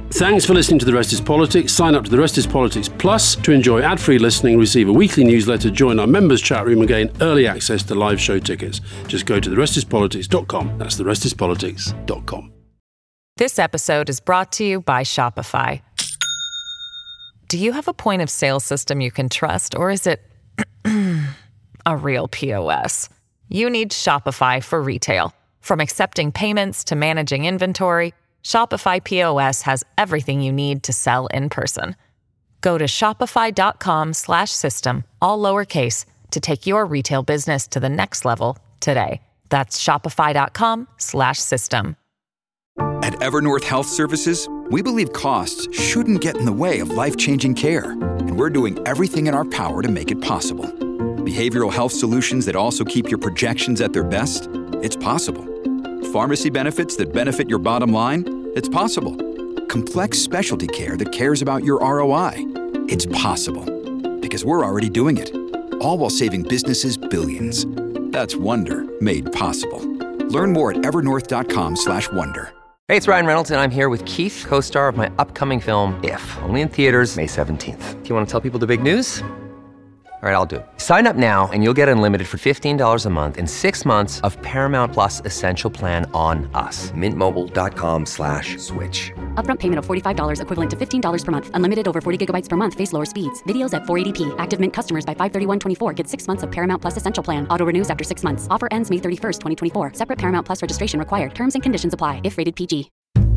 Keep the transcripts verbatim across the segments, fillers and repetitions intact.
Thanks for listening to The Rest is Politics. Sign up to The Rest is Politics Plus to enjoy ad-free listening, receive a weekly newsletter, join our members' chat room and gain early access to live show tickets. Just go to the rest is politics dot com. That's the rest is politics dot com. This episode is brought to you by Shopify. Do you have a point of sale system you can trust, or is it a real P O S? You need Shopify for retail. From accepting payments to managing inventory, Shopify P O S has everything you need to sell in person. Go to shopify.com slash system, all lowercase, to take your retail business to the next level today. That's shopify.com slash system. At Evernorth Health Services, we believe costs shouldn't get in the way of life-changing care, and we're doing everything in our power to make it possible. Behavioral health solutions that also keep your projections at their best? It's possible. Pharmacy benefits that benefit your bottom line? It's possible. Complex specialty care that cares about your R O I? It's possible. Because we're already doing it. All while saving businesses billions. That's Wonder made possible. Learn more at evernorth.com slash wonder. Hey, it's Ryan Reynolds, and I'm here with Keith, co-star of my upcoming film, If, only in theaters May seventeenth. Do you want to tell people the big news? All right, I'll do it. Sign up now and you'll get unlimited for fifteen dollars a month and six months of Paramount Plus Essential Plan on us. Mintmobile.com slash switch. Upfront payment of forty-five dollars equivalent to fifteen dollars per month. Unlimited over forty gigabytes per month. Face lower speeds. Videos at four eighty p. Active Mint customers by five thirty-one twenty-four get six months of Paramount Plus Essential Plan. Auto renews after six months. Offer ends May thirty-first, twenty twenty-four. Separate Paramount Plus registration required. Terms and conditions apply if rated P G.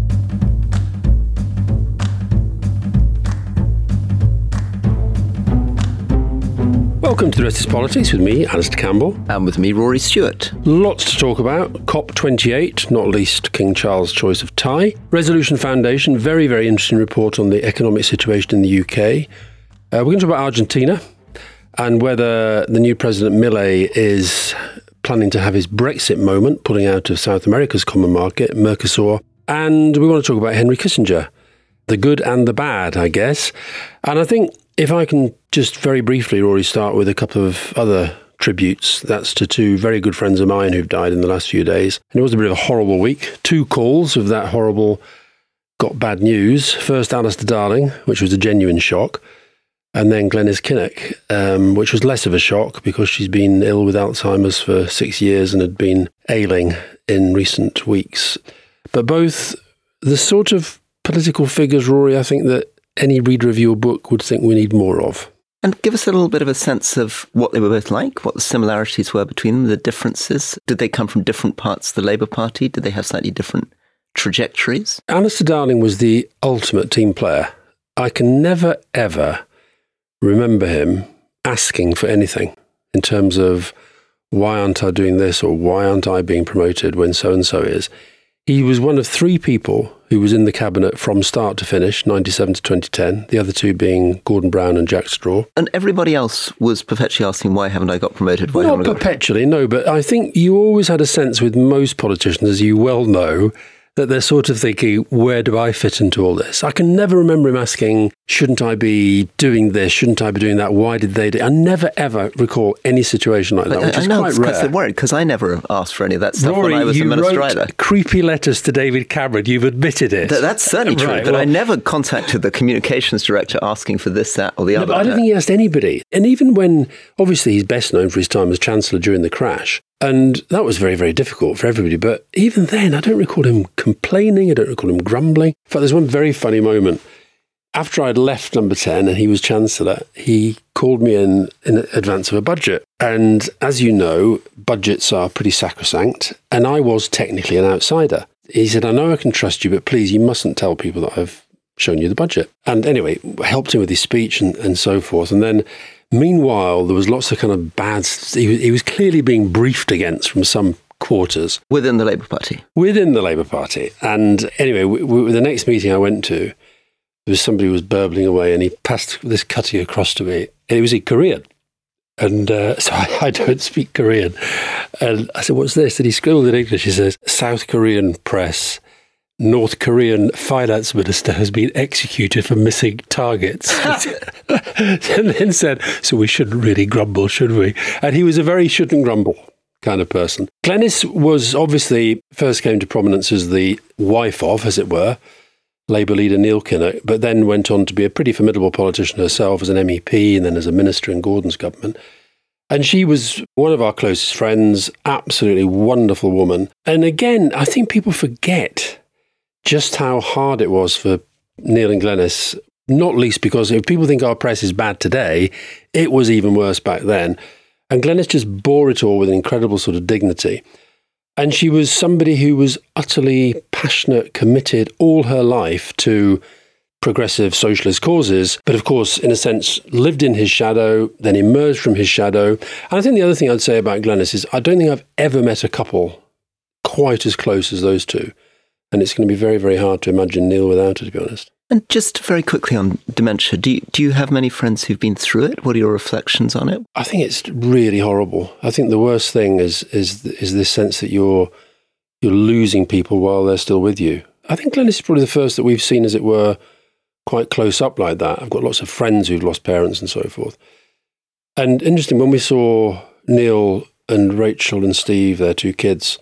Welcome to The Rest is Politics with me, Alistair Campbell. And with me, Rory Stewart. Lots to talk about. COP twenty-eight, not least King Charles' choice of tie. Resolution Foundation, very, very interesting report on the economic situation in the U K. Uh, we're going to talk about Argentina and whether the new President Milei is planning to have his Brexit moment, pulling out of South America's common market, Mercosur. And we want to talk about Henry Kissinger, the good and the bad, I guess. And I think if I can just very briefly, Rory, start with a couple of other tributes. That's to two very good friends of mine who've died in the last few days. And it was a bit of a horrible week. Two calls of that horrible got bad news. First, Alistair Darling, which was a genuine shock. And then Glenys Kinnock, um, which was less of a shock because she's been ill with Alzheimer's for six years and had been ailing in recent weeks. But both the sort of political figures, Rory, I think that any reader of your book would think we need more of. And give us a little bit of a sense of what they were both like, what the similarities were between them, the differences. Did they come from different parts of the Labour Party? Did they have slightly different trajectories? Alistair Darling was the ultimate team player. I can never, ever remember him asking for anything in terms of why aren't I doing this or why aren't I being promoted when so-and-so is. He was one of three people who was in the cabinet from start to finish, ninety-seven to twenty ten, the other two being Gordon Brown and Jack Straw. And everybody else was perpetually asking, why haven't I got promoted? Why Not perpetually, no, but I think you always had a sense with most politicians, as you well know, that they're sort of thinking, where do I fit into all this? I can never remember him asking, shouldn't I be doing this? Shouldn't I be doing that? Why did they do it? I never, ever recall any situation like that, but which I, is I know, quite rare. I know, worried, because I never asked for any of that stuff Rory, when I was a minister either. Creepy letters to David Cameron. You've admitted it. Th- that's certainly true, right, but well, I never contacted the communications director asking for this, that, or the no, other. But I don't think he asked anybody. And even when, obviously, he's best known for his time as Chancellor during the crash, and that was very, very difficult for everybody. But even then, I don't recall him complaining. I don't recall him grumbling. In fact, there's one very funny moment. After I'd left Number ten and he was Chancellor, he called me in in advance of a budget. And as you know, budgets are pretty sacrosanct. And I was technically an outsider. He said, I know I can trust you, but please, you mustn't tell people that I've shown you the budget. And anyway, helped him with his speech and, and so forth. And then meanwhile, there was lots of kind of bad, he was, he was clearly being briefed against from some quarters. Within the Labour Party? Within the Labour Party. And anyway, we, we, the next meeting I went to, there was somebody who was burbling away and he passed this cutting across to me. And it was in Korean. And uh, so I, I don't speak Korean. And I said, what's this? And he scribbled in English. He says, South Korean press, North Korean finance minister has been executed for missing targets. And then said, so we shouldn't really grumble, should we? And he was a very shouldn't grumble kind of person. Glenys was obviously first came to prominence as the wife of, as it were, Labour leader Neil Kinnock, but then went on to be a pretty formidable politician herself as an M E P and then as a minister in Gordon's government. And she was one of our closest friends, absolutely wonderful woman. And again, I think people forget just how hard it was for Neil and Glenys, not least because if people think our press is bad today, it was even worse back then. And Glenys just bore it all with an incredible sort of dignity. And she was somebody who was utterly passionate, committed all her life to progressive socialist causes, but of course, in a sense, lived in his shadow, then emerged from his shadow. And I think the other thing I'd say about Glenys is I don't think I've ever met a couple quite as close as those two. And it's going to be very, very hard to imagine Neil without her, to be honest. And just very quickly on dementia, do you, do you have many friends who've been through it? What are your reflections on it? I think it's really horrible. I think the worst thing is is is this sense that you're you're losing people while they're still with you. I think Glenys is probably the first that we've seen, as it were, quite close up like that. I've got lots of friends who've lost parents and so forth. And interesting, when we saw Neil and Rachel and Steve, their two kids,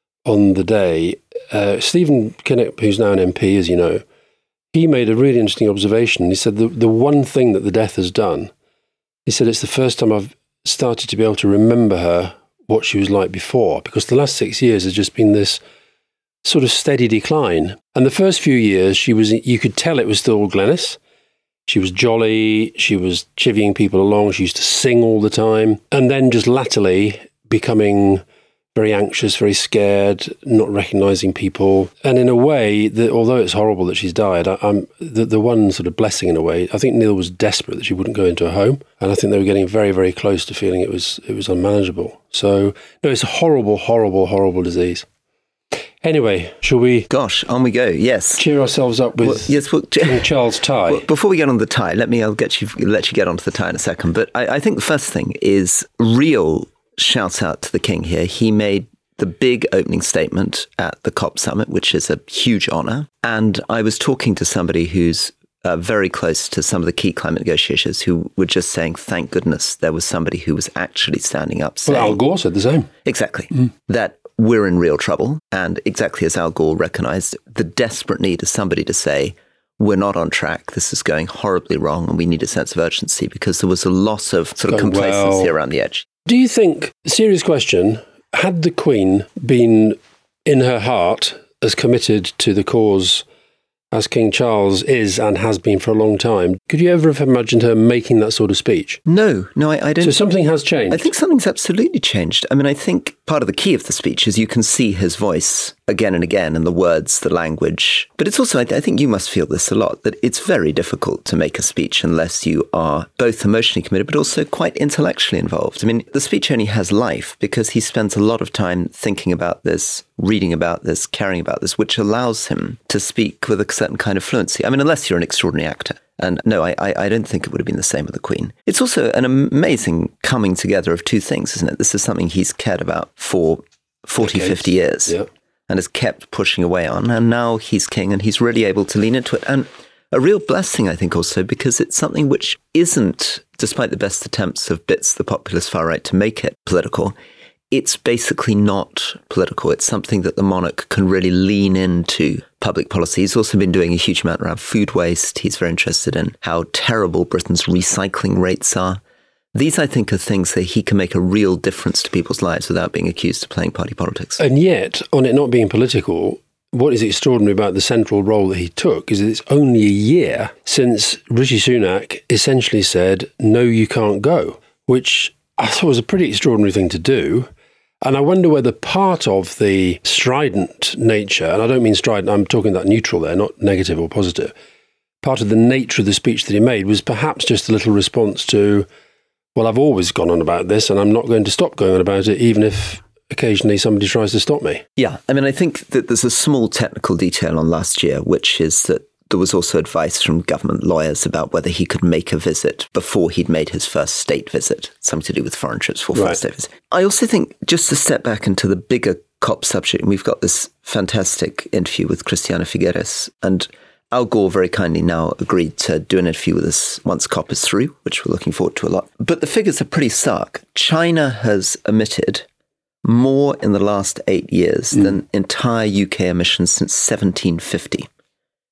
on the day, uh, Stephen Kinnock, who's now an M P, as you know, he made a really interesting observation. He said the, the one thing that the death has done, he said it's the first time I've started to be able to remember her, what she was like before, because the last six years has just been this sort of steady decline. And the first few years, she was, you could tell it was still Glenys. She was jolly, she was chivying people along, she used to sing all the time, and then just latterly becoming very anxious, very scared, not recognising people. And in a way, that although it's horrible that she's died, I, I'm the, the one sort of blessing in a way, I think Neil was desperate that she wouldn't go into a home. And I think they were getting very, very close to feeling it was it was unmanageable. So, no, it's a horrible, horrible, horrible disease. Anyway, shall we... Gosh, on we go, yes. Cheer ourselves up with well, yes, well, King Charles tie. Well, before we get on the tie, let me, I'll get you, let you get onto the tie in a second. But I, I think the first thing is real shout out to the King here. He made the big opening statement at the COP summit, which is a huge honour. And I was talking to somebody who's uh, very close to some of the key climate negotiators who were just saying, thank goodness there was somebody who was actually standing up saying... Well, Al Gore said the same. Exactly. Mm. That we're in real trouble. And exactly as Al Gore recognised, the desperate need is somebody to say, we're not on track, this is going horribly wrong, and we need a sense of urgency, because there was a loss of sort of complacency well. around the edge. Do you think, serious question, had the Queen been in her heart as committed to the cause as King Charles is and has been for a long time, could you ever have imagined her making that sort of speech? No, no, I, I don't. So something has changed? I think something's absolutely changed. I mean, I think part of the key of the speech is you can see his voice again and again, and the words, the language. But it's also, I, I think you must feel this a lot, that it's very difficult to make a speech unless you are both emotionally committed, but also quite intellectually involved. I mean, the speech only has life because he spends a lot of time thinking about this, reading about this, caring about this, which allows him to speak with a certain kind of fluency. I mean, unless you're an extraordinary actor. And no, I, I don't think it would have been the same with the Queen. It's also an amazing coming together of two things, isn't it? This is something he's cared about for forty, Decades. fifty years. Yeah. And has kept pushing away on. And now he's king and he's really able to lean into it. And a real blessing, I think, also, because it's something which isn't, despite the best attempts of bits the populist far right to make it political, it's basically not political. It's something that the monarch can really lean into public policy. He's also been doing a huge amount around food waste. He's very interested in how terrible Britain's recycling rates are. These, I think, are things that he can make a real difference to people's lives without being accused of playing party politics. And yet, on it not being political, what is extraordinary about the central role that he took is that it's only a year since Rishi Sunak essentially said, no, you can't go, which I thought was a pretty extraordinary thing to do. And I wonder whether part of the strident nature, and I don't mean strident, I'm talking about neutral there, not negative or positive, part of the nature of the speech that he made was perhaps just a little response to, well, I've always gone on about this and I'm not going to stop going on about it, even if occasionally somebody tries to stop me. Yeah, I mean, I think that there's a small technical detail on last year, which is that there was also advice from government lawyers about whether he could make a visit before he'd made his first state visit, something to do with foreign trips for right. first state visit. I also think, just to step back into the bigger COP subject, and we've got this fantastic interview with Christiana Figueres, and Al Gore very kindly now agreed to do an interview with us once COP is through, which we're looking forward to a lot. But the figures are pretty stark. China has emitted more in the last eight years mm. than entire U K emissions since seventeen fifty.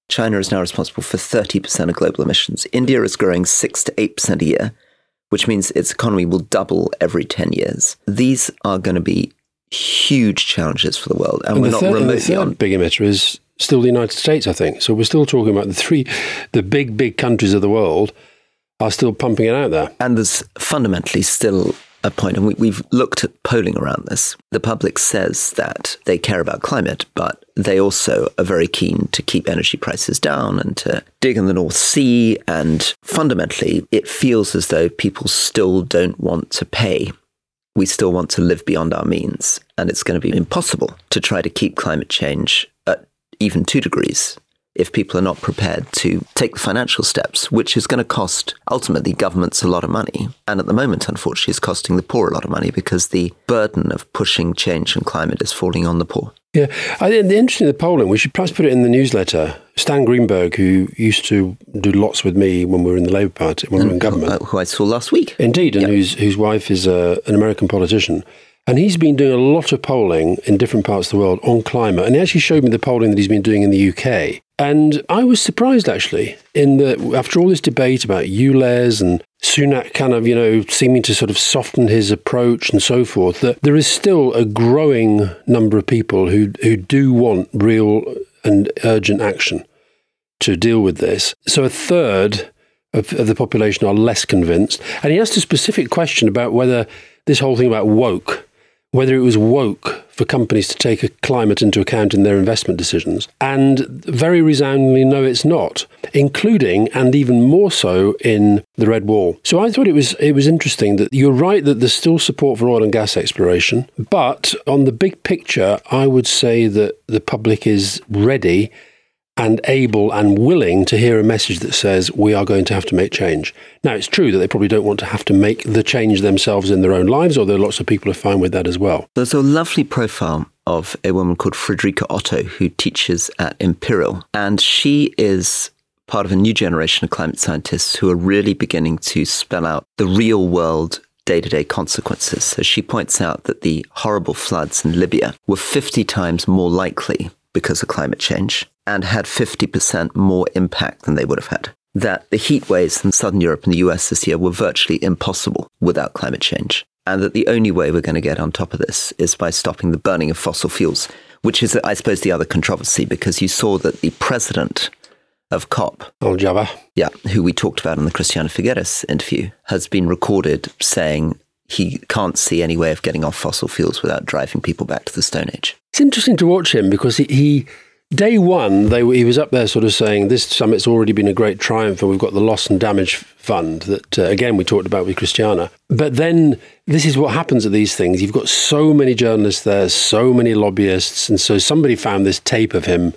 China is now responsible for thirty percent of global emissions. India is growing six to eight percent a year, which means its economy will double every ten years. These are going to be huge challenges for the world, and, and we're not third, remotely the on. Big emitter is still the United States, I think. So we're still talking about the three, the big, big countries of the world are still pumping it out there. And there's fundamentally still a point, and we, we've looked at polling around this. The public says that they care about climate, but they also are very keen to keep energy prices down and to dig in the North Sea. And fundamentally, it feels as though people still don't want to pay. We still want to live beyond our means. And it's going to be impossible to try to keep climate change at even two degrees if people are not prepared to take the financial steps, which is going to cost, ultimately, governments a lot of money. And at the moment, unfortunately, it's costing the poor a lot of money because the burden of pushing change and climate is falling on the poor. Yeah, I think the interesting the polling, we should perhaps put it in the newsletter. Stan Greenberg, who used to do lots with me when we were in the Labour Party, when and we were in government. Who I saw last week. Indeed, and yep. whose, whose wife is a, an American politician. And he's been doing a lot of polling in different parts of the world on climate. And he actually showed me the polling that he's been doing in the U K. And I was surprised, actually, in that after all this debate about ULEZ and Sunak kind of, you know, seeming to sort of soften his approach and so forth, that there is still a growing number of people who who do want real and urgent action to deal with this. So a third of, of the population are less convinced. And he asked a specific question about whether this whole thing about woke, whether it was woke for companies to take a climate into account in their investment decisions. And very resoundingly, no, it's not, including and even more so in the Red Wall. So I thought it was it was interesting that you're right that there's still support for oil and gas exploration. But on the big picture, I would say that the public is ready and able and willing to hear a message that says we are going to have to make change. Now, it's true that they probably don't want to have to make the change themselves in their own lives, although lots of people are fine with that as well. There's a lovely profile of a woman called Friederike Otto who teaches at Imperial, and she is part of a new generation of climate scientists who are really beginning to spell out the real world day-to-day consequences. So she points out that the horrible floods in Libya were fifty times more likely because of climate change and had fifty percent more impact than they would have had. That the heat waves in southern Europe and the U S this year were virtually impossible without climate change. And that the only way we're going to get on top of this is by stopping the burning of fossil fuels, which is, I suppose, the other controversy, because you saw that the president of COP, Al-Jaber, yeah, who we talked about in the Christiana Figueres interview, has been recorded saying he can't see any way of getting off fossil fuels without driving people back to the Stone Age. It's interesting to watch him because he, he day one, they, he was up there sort of saying this summit's already been a great triumph and we've got the loss and damage fund that, uh, again, we talked about with Christiana. But then this is what happens at these things. You've got so many journalists there, so many lobbyists. And so somebody found this tape of him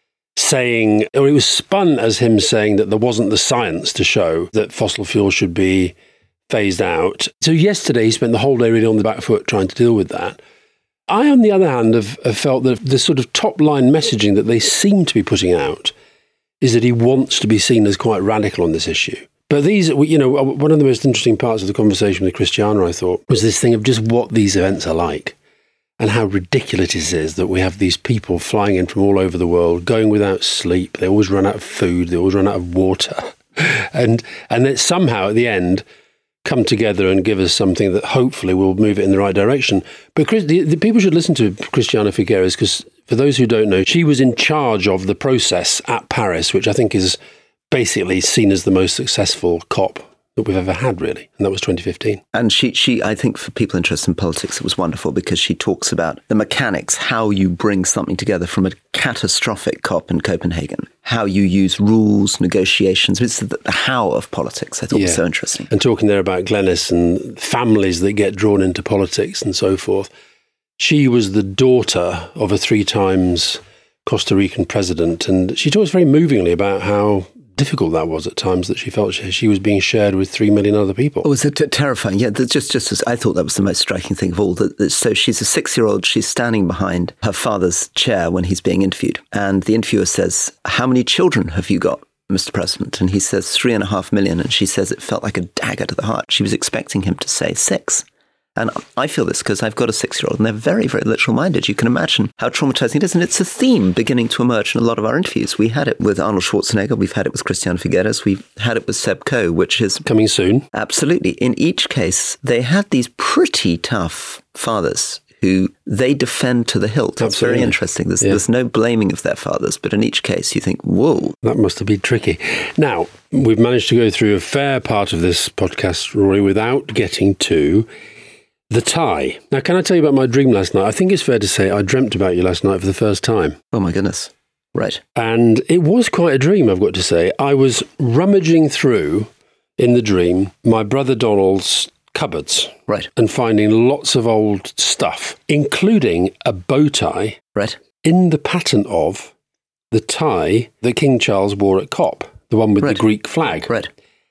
saying, or it was spun as him saying that there wasn't the science to show that fossil fuels should be phased out. So yesterday he spent the whole day really on the back foot trying to deal with that. I, on the other hand, have, have felt that the sort of top-line messaging that they seem to be putting out is that he wants to be seen as quite radical on this issue. But these, you know, one of the most interesting parts of the conversation with Christiana, I thought, was this thing of just what these events are like and how ridiculous it is that we have these people flying in from all over the world, going without sleep. They always run out of food. They always run out of water. and and then somehow at the end come together and give us something that hopefully will move it in the right direction. But Chris, the, the people should listen to Christiana Figueres because, for those who don't know, she was in charge of the process at Paris, which I think is basically seen as the most successful COP that we've ever had, really. And that was twenty fifteen. And she, she, I think for people interested in politics, it was wonderful because she talks about the mechanics, how you bring something together from a catastrophic COP in Copenhagen, how you use rules, negotiations. It's the, the how of politics. I thought yeah. was so interesting. And talking there about Glenys and families that get drawn into politics and so forth. She was the daughter of a three times Costa Rican president. And she talks very movingly about how difficult that was at times, that she felt she, she was being shared with three million other people. Oh, it was t- terrifying. Yeah, just just as I thought that was the most striking thing of all. That, that, so she's a six-year-old. She's standing behind her father's chair when he's being interviewed. And the interviewer says, "How many children have you got, Mister President?" And he says, three and a half million. And she says it felt like a dagger to the heart. She was expecting him to say six. And I feel this because I've got a six-year-old and they're very, very literal-minded. You can imagine how traumatizing it is. And it's a theme beginning to emerge in a lot of our interviews. We had it with Arnold Schwarzenegger. We've had it with Christian Figueres. We've had it with Seb Coe, which is... coming soon. Absolutely. In each case, they had these pretty tough fathers who they defend to the hilt. It's Absolutely. very interesting. There's, yeah. there's no blaming of their fathers, but in each case you think, whoa. That must have been tricky. Now, we've managed to go through a fair part of this podcast, Rory, without getting to the tie. Now, can I tell you about my dream last night? I think it's fair to say I dreamt about you last night for the first time. Oh my goodness. Right. And it was quite a dream, I've got to say. I was rummaging through, in the dream, my brother Donald's cupboards. Right. And finding lots of old stuff, including a bow tie. Right. In the pattern of the tie that King Charles wore at COP, the one with Right. the Greek flag. Right.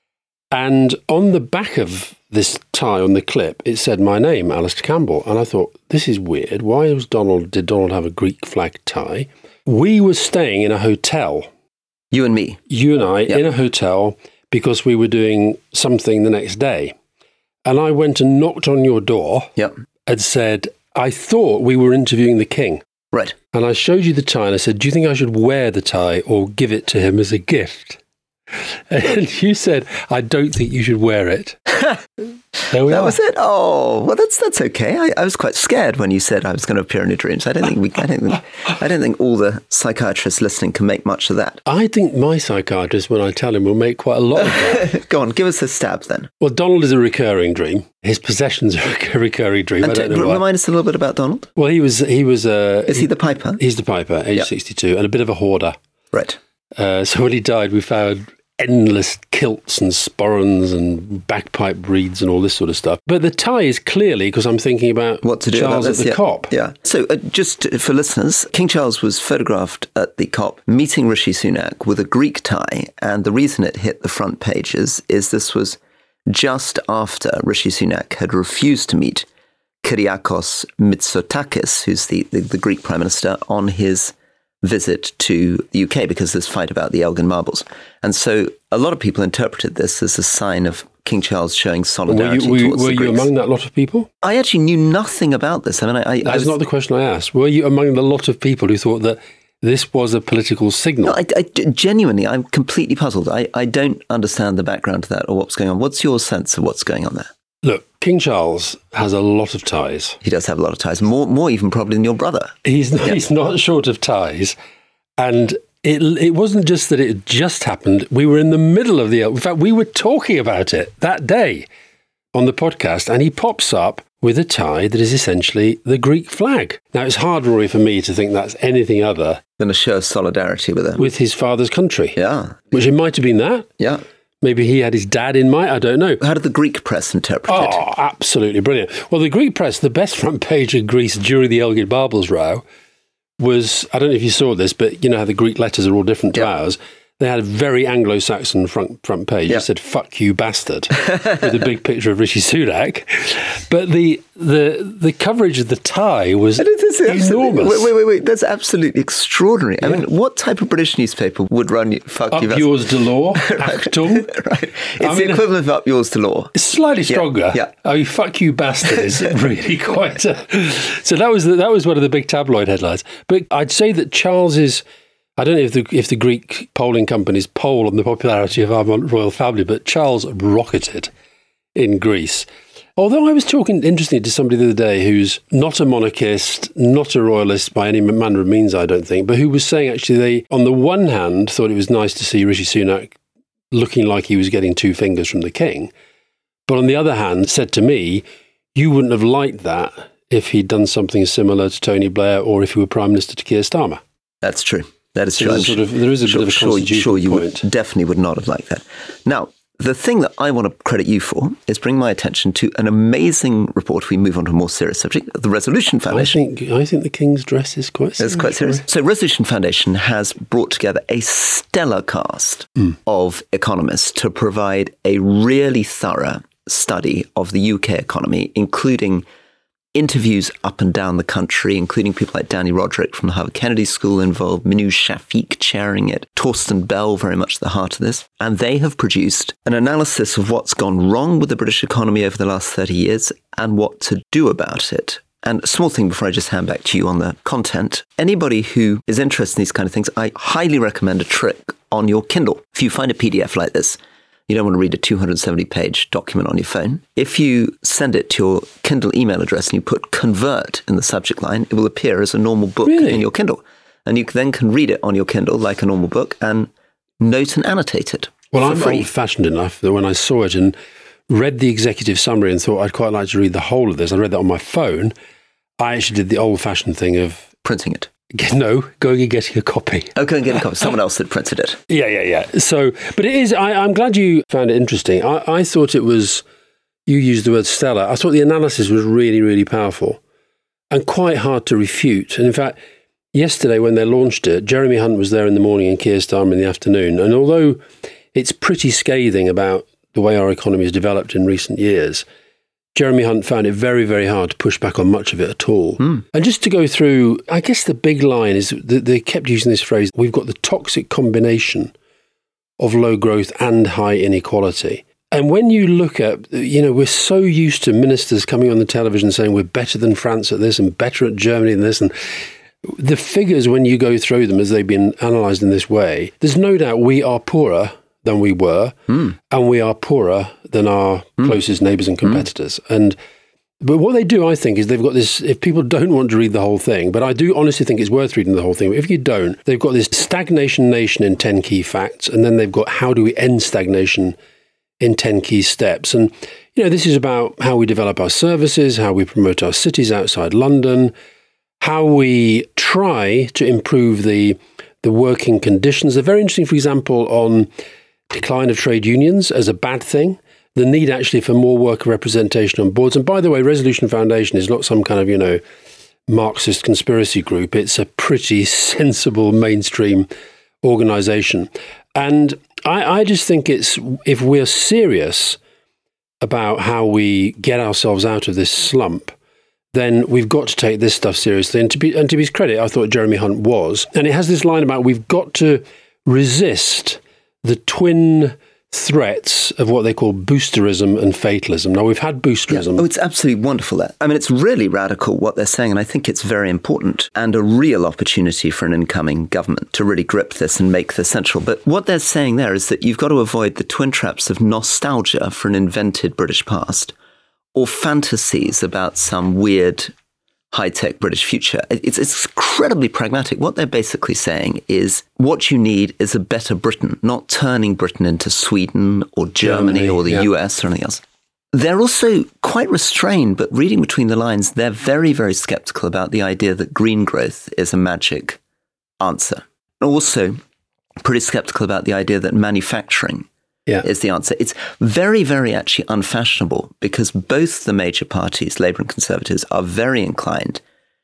And on the back of this tie on the clip, it said my name, Alistair Campbell. And I thought, this is weird. Why was Donald, did Donald have a Greek flag tie? We were staying in a hotel. You and me. You and I, Yep. in a hotel, because we were doing something the next day. And I went and knocked on your door Yep. and said, I thought we were interviewing the king. Right. And I showed you the tie and I said, do you think I should wear the tie or give it to him as a gift? And you said, I don't think you should wear it. There we That are. was it. Oh, well, that's that's okay. I, I was quite scared when you said I was going to appear in your dreams. I don't think we. I don't think. I don't think all the psychiatrists listening can make much of that. I think my psychiatrist, when I tell him, will make quite a lot of that. Go on, give us a stab then. Well, Donald is a recurring dream. His possessions are a recurring dream. And I don't t- know why. remind us a little bit about Donald. Well, he was. He was. Uh, Is he the piper? He's the piper, age Yep. sixty-two, and a bit of a hoarder. Right. Uh, so when he died, we found endless kilts and sporrans and bagpipe reeds and all this sort of stuff. But the tie is clearly, because I'm thinking about What to do Charles about this? at the yeah. COP. Yeah. So uh, just for listeners, King Charles was photographed at the COP meeting Rishi Sunak with a Greek tie. And the reason it hit the front pages is this was just after Rishi Sunak had refused to meet Kyriakos Mitsotakis, who's the, the, the Greek prime minister, on his visit to the U K because of this fight about the Elgin marbles. And so a lot of people interpreted this as a sign of King Charles showing Were solidarity you, were, you- towards were the you Greeks. among that lot of people? I actually knew nothing about this. I mean, I, I, I That's was, not the question I asked. Were you among the lot of people who thought that this was a political signal? no, I, I- genuinely, I'm completely puzzled. I, I don't understand the background to that or what's going on. What's your sense of what's going on there? Look, King Charles has a lot of ties. He does have a lot of ties, more, more even probably than your brother. He's he's not short of ties, and it it wasn't just that it just happened. We were in the middle of the. In fact, we were talking about it that day on the podcast, and he pops up with a tie that is essentially the Greek flag. Now, it's hard, Rory, for me to think that's anything other Going to show solidarity with him. with his father's country. Yeah, Which it might have been that. yeah. Maybe he had his dad in mind. I don't know. How did the Greek press interpret it? Oh, absolutely brilliant. Well, the Greek press, the best front page of Greece during the Elgin Marbles row was, I don't know if you saw this, but you know how the Greek letters are all different to Yeah. ours? They had a very Anglo-Saxon front front page. Yeah. It said, fuck you, bastard, with a big picture of Rishi Sunak. But the the the coverage of the tie was It is absolutely- enormous. Wait, wait, wait, wait. That's absolutely extraordinary. I mean, what type of British newspaper would run you? Fuck Up you, yours to law, Achtung. right. It's I the mean, equivalent of up yours to law. It's slightly stronger. yeah. Oh, you fuck you, bastard! Is really quite. A, so that was the, that was one of the big tabloid headlines. But I'd say that Charles's. I don't know if the if the Greek polling companies poll on the popularity of our royal family, but Charles rocketed in Greece. Although I was talking interestingly to somebody the other day who's not a monarchist, not a royalist by any manner of means, I don't think, but who was saying actually they, on the one hand, thought it was nice to see Rishi Sunak looking like he was getting two fingers from the king, but on the other hand, said to me, you wouldn't have liked that if he'd done something similar to Tony Blair or if he were Prime Minister to Keir Starmer. That's true. That is So true. there's I'm sort of- there is a sure, bit of a sure, constitutional sure you point. would, definitely would not have liked that. Now, the thing that I want to credit you for is bring my attention to an amazing report. We move on to a more serious subject, the Resolution I Foundation. think I think the King's dress is quite serious. It's quite serious. So, Resolution Foundation has brought together a stellar cast Mm. of economists to provide a really thorough study of the U K economy, including interviews up and down the country, including people like Danny Roderick from the Harvard Kennedy School involved, Minoo Shafiq chairing it, Torsten Bell very much at the heart of this. And they have produced an analysis of what's gone wrong with the British economy over the last thirty years and what to do about it. And a small thing before I just hand back to you on the content. Anybody who is interested in these kind of things, I highly recommend a trick on your Kindle. If you find a P D F like this, you don't want to read a two hundred seventy page document on your phone. If you send it to your Kindle email address and you put convert in the subject line, it will appear as a normal book really? in your Kindle. And you then can read it on your Kindle like a normal book and note and annotate it. Well, I'm free. old-fashioned enough that when I saw it and read the executive summary and thought I'd quite like to read the whole of this, I read that on my phone. I actually did the old-fashioned thing of printing it. No, going and getting a copy. Oh, go and get a copy. Someone else had printed it. Yeah, yeah, yeah. So, but it is, I, I'm glad you found it interesting. I, I thought it was, you used the word stellar. I thought the analysis was really, really powerful and quite hard to refute. And in fact, yesterday when they launched it, Jeremy Hunt was there in the morning and Keir Starmer in the afternoon. And although it's pretty scathing about the way our economy has developed in recent years, Jeremy Hunt found it very, very hard to push back on much of it at all. Mm. And just to go through, I guess the big line is that they kept using this phrase, we've got the toxic combination of low growth and high inequality. And when you look at, you know, we're so used to ministers coming on the television saying we're better than France at this and better at Germany than this. And the figures, when you go through them as they've been analysed in this way, there's no doubt we are poorer than we were, mm. and we are poorer than our mm. closest neighbours and competitors. Mm. And but what they do, I think, is they've got this, if people don't want to read the whole thing, but I do honestly think it's worth reading the whole thing, but if you don't, they've got this stagnation nation in ten key facts, and then they've got how do we end stagnation in ten key steps. And, you know, this is about how we develop our services, how we promote our cities outside London, how we try to improve the the working conditions. They're very interesting, for example, on decline of trade unions as a bad thing, the need actually for more worker representation on boards. And by the way, Resolution Foundation is not some kind of, you know, Marxist conspiracy group. It's a pretty sensible mainstream organisation. And I, I just think it's, if we're serious about how we get ourselves out of this slump, then we've got to take this stuff seriously. And to be, and to his credit, I thought Jeremy Hunt was. And it has this line about we've got to resist the twin threats of what they call boosterism and fatalism. Now, we've had boosterism. Yeah. Oh, it's absolutely wonderful. That. I mean, it's really radical what they're saying, and I think it's very important and a real opportunity for an incoming government to really grip this and make this central. But what they're saying there is that you've got to avoid the twin traps of nostalgia for an invented British past or fantasies about some weird high-tech British future. It's, it's incredibly pragmatic. What they're basically saying is what you need is a better Britain, not turning Britain into Sweden or Germany, Germany or the yeah. U S or anything else. They're also quite restrained, but reading between the lines, they're very, very skeptical about the idea that green growth is a magic answer. Also, pretty skeptical about the idea that manufacturing Yeah. is the answer. It's very, very actually unfashionable because both the major parties, Labour and Conservatives, are very inclined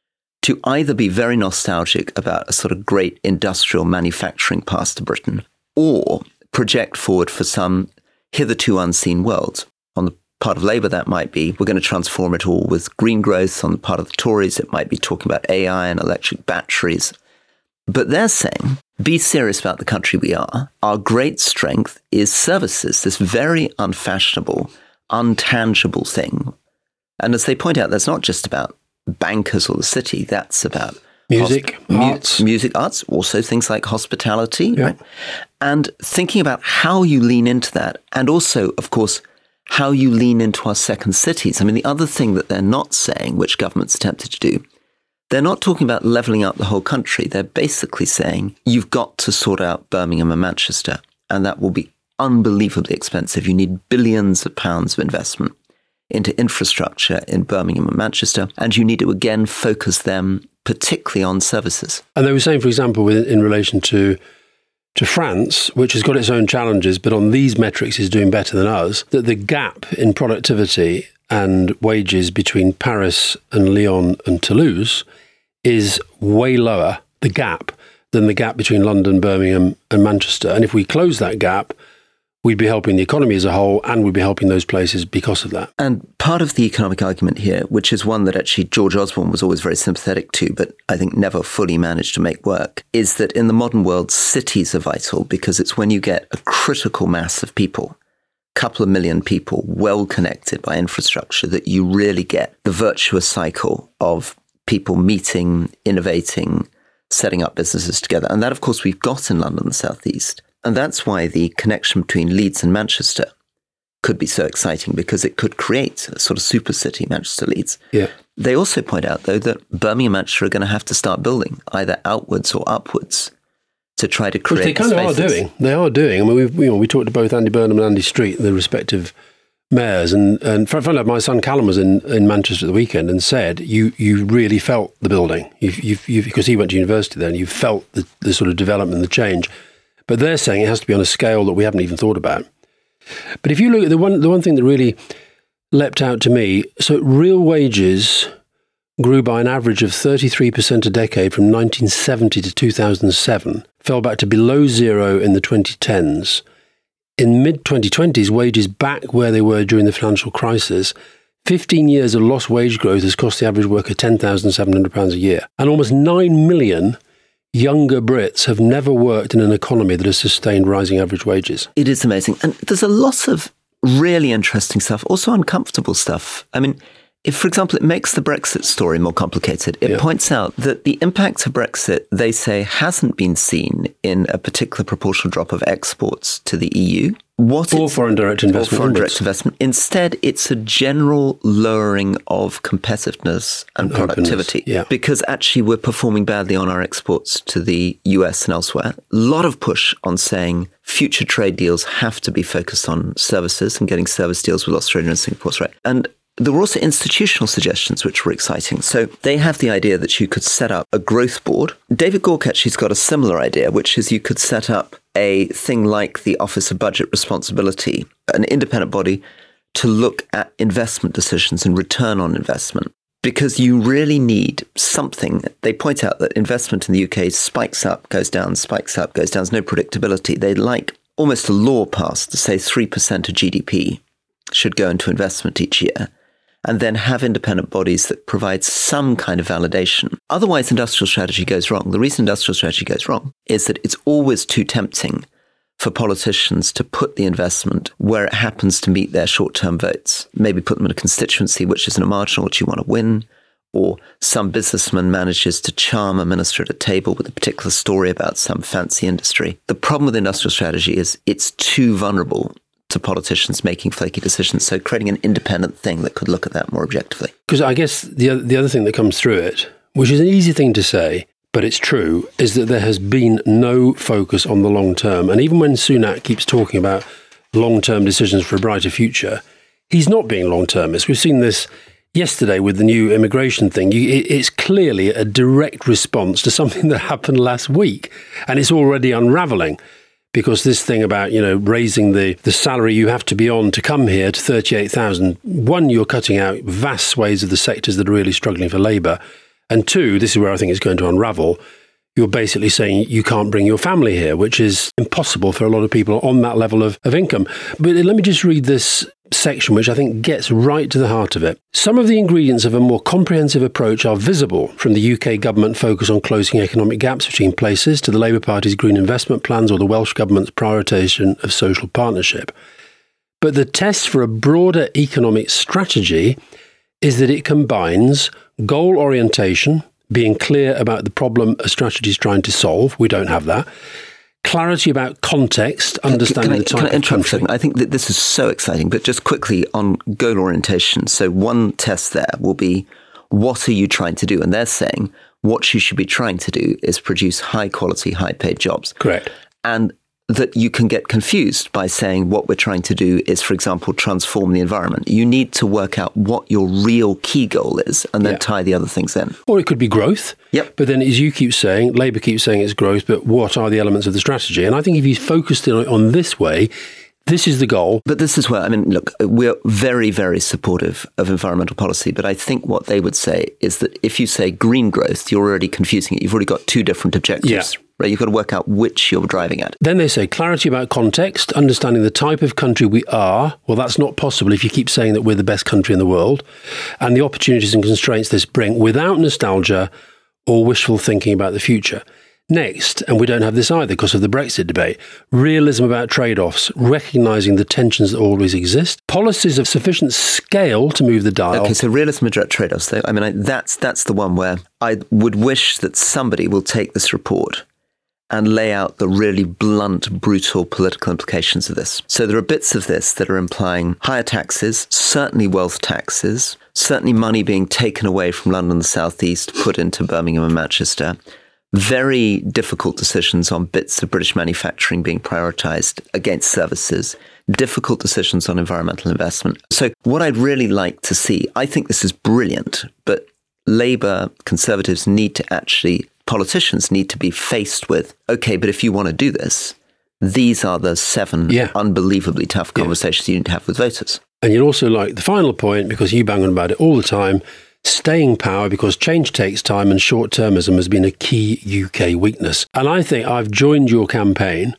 to either be very nostalgic about a sort of great industrial manufacturing past to Britain or project forward for some hitherto unseen world. On the part of Labour, that might be we're going to transform it all with green growth. On the part of the Tories, it might be talking about A I and electric batteries. But they're saying, be serious about the country we are. Our great strength is services, this very unfashionable, untangible thing. And as they point out, that's not just about bankers or the city. That's about music, hosp- arts. Mu- music, arts, also things like hospitality. Yeah. Right? And thinking about how you lean into that. And also, of course, how you lean into our second cities. I mean, the other thing that they're not saying, which governments attempted to do, they're not talking about levelling up the whole country. They're basically saying you've got to sort out Birmingham and Manchester, and that will be unbelievably expensive. You need billions of pounds of investment into infrastructure in Birmingham and Manchester, and you need to again focus them particularly on services. And they were saying, for example, in, in relation to to France, which has got its own challenges, but on these metrics is doing better than us, that the gap in productivity and wages between Paris and Lyon and Toulouse is way lower, the gap, than the gap between London, Birmingham and Manchester. And if we close that gap, we'd be helping the economy as a whole, and we'd be helping those places because of that. And part of the economic argument here, which is one that actually George Osborne was always very sympathetic to, but I think never fully managed to make work, is that in the modern world, cities are vital because it's when you get a critical mass of people, a couple of million people, well connected by infrastructure, that you really get the virtuous cycle of people meeting, innovating, setting up businesses together. And that, of course, we've got in London and the South East. And that's why the connection between Leeds and Manchester could be so exciting, because it could create a sort of super city, Manchester Leeds. Yeah. They also point out, though, that Birmingham and Manchester are going to have to start building either outwards or upwards to try to create Which they kind of spaces. are doing. They are doing. I mean, we've, you know, we talked to both Andy Burnham and Andy Street, the respective mayors, and and funny enough, my son Callum was in, in Manchester at the weekend and said you you really felt the building, you've, you've, you've, because he went to university there, and you felt the, the sort of development, the change. But they're saying it has to be on a scale that we haven't even thought about. But if you look at the one the one thing that really leapt out to me, so real wages grew by an average of thirty-three percent a decade from nineteen seventy to two thousand seven, fell back to below zero in the twenty tens. In mid twenty twenties, wages back where they were during the financial crisis. fifteen years of lost wage growth has cost the average worker ten thousand seven hundred pounds a year. And almost nine million younger Brits have never worked in an economy that has sustained rising average wages. It is amazing. And there's a lot of really interesting stuff, also uncomfortable stuff. I mean, if, for example, it makes the Brexit story more complicated, it Yeah. points out that the impact of Brexit, they say, hasn't been seen in a particular proportional drop of exports to the E U. What Or it's- foreign direct investment Or foreign onwards. direct investment. Instead, it's a general lowering of competitiveness and, And openness, productivity. yeah. Because actually we're performing badly on our exports to the U S and elsewhere. A lot of push on saying future trade deals have to be focused on services and getting service deals with Australia and Singapore. Right? And there were also institutional suggestions which were exciting. So they have the idea that you could set up a growth board. David Gorkach has got a similar idea, which is you could set up a thing like the Office of Budget Responsibility, an independent body to look at investment decisions and return on investment. Because you really need something. They point out that investment in the U K spikes up, goes down, spikes up, goes down. There's no predictability. They'd like almost a law passed to say three percent of G D P should go into investment each year, and then have independent bodies that provide some kind of validation. Otherwise, industrial strategy goes wrong. The reason industrial strategy goes wrong is that it's always too tempting for politicians to put the investment where it happens to meet their short-term votes. Maybe put them in a constituency which isn't a marginal, which you want to win, or some businessman manages to charm a minister at a table with a particular story about some fancy industry. The problem with industrial strategy is it's too vulnerable to politicians making flaky decisions. So creating an independent thing that could look at that more objectively. Because I guess the other, the other thing that comes through it, which is an easy thing to say, but it's true, is that there has been no focus on the long term. And even when Sunak keeps talking about long-term decisions for a brighter future, he's not being long-termist. We've seen this yesterday with the new immigration thing. You, it, it's clearly a direct response to something that happened last week, and it's already unravelling. Because this thing about, you know, raising the, the salary you have to be on to come here to thirty-eight thousand, one, you're cutting out vast swathes of the sectors that are really struggling for labour. And two, this is where I think it's going to unravel, you're basically saying you can't bring your family here, which is impossible for a lot of people on that level of, of income. But let me just read this section, which I think gets right to the heart of it. Some of the ingredients of a more comprehensive approach are visible, from the U K government focus on closing economic gaps between places to the Labour Party's green investment plans or the Welsh Government's prioritisation of social partnership. But the test for a broader economic strategy is that it combines goal orientation, being clear about the problem a strategy is trying to solve. We don't have that. Clarity about context, understanding can I, the type can I of interrupt country. a second? I think that this is so exciting, but just quickly on goal orientation. So one test there will be, what are you trying to do? And they're saying what you should be trying to do is produce high quality, high paid jobs. Correct. And that you can get confused by saying what we're trying to do is, for example, transform the environment. You need to work out what your real key goal is and then Yeah. tie the other things in. Or it could be growth. Yep. But then, as you keep saying, Labour keeps saying it's growth, but what are the elements of the strategy? And I think if you focused it on this way, This is the goal. But this is where, I mean, look, we're very, very supportive of environmental policy. But I think what they would say is that if you say green growth, you're already confusing it. You've already got two different objectives. Yeah. Right? You've got to work out which you're driving at. Then they say clarity about context, understanding the type of country we are. Well, that's not possible if you keep saying that we're the best country in the world. And the opportunities and constraints this bring without nostalgia or wishful thinking about the future. Next, and we don't have this either because of the Brexit debate, realism about trade-offs, recognising the tensions that always exist, policies of sufficient scale to move the dial. Okay, so realism about trade-offs, though, I mean, I, that's that's the one where I would wish that somebody will take this report and lay out the really blunt, brutal political implications of this. So there are bits of this that are implying higher taxes, certainly wealth taxes, certainly money being taken away from London and the South East, put into Birmingham and Manchester. Very difficult decisions on bits of British manufacturing being prioritised against services, difficult decisions on environmental investment. So what I'd really like to see, I think this is brilliant, but Labour, Conservatives need to actually, politicians need to be faced with, okay, but if you want to do this, these are the seven yeah. unbelievably tough conversations yeah. you need to have with voters. And you'd also like the final point, because you bang on about it all the time, staying power, because change takes time and short-termism has been a key U K weakness. And I think I've joined your campaign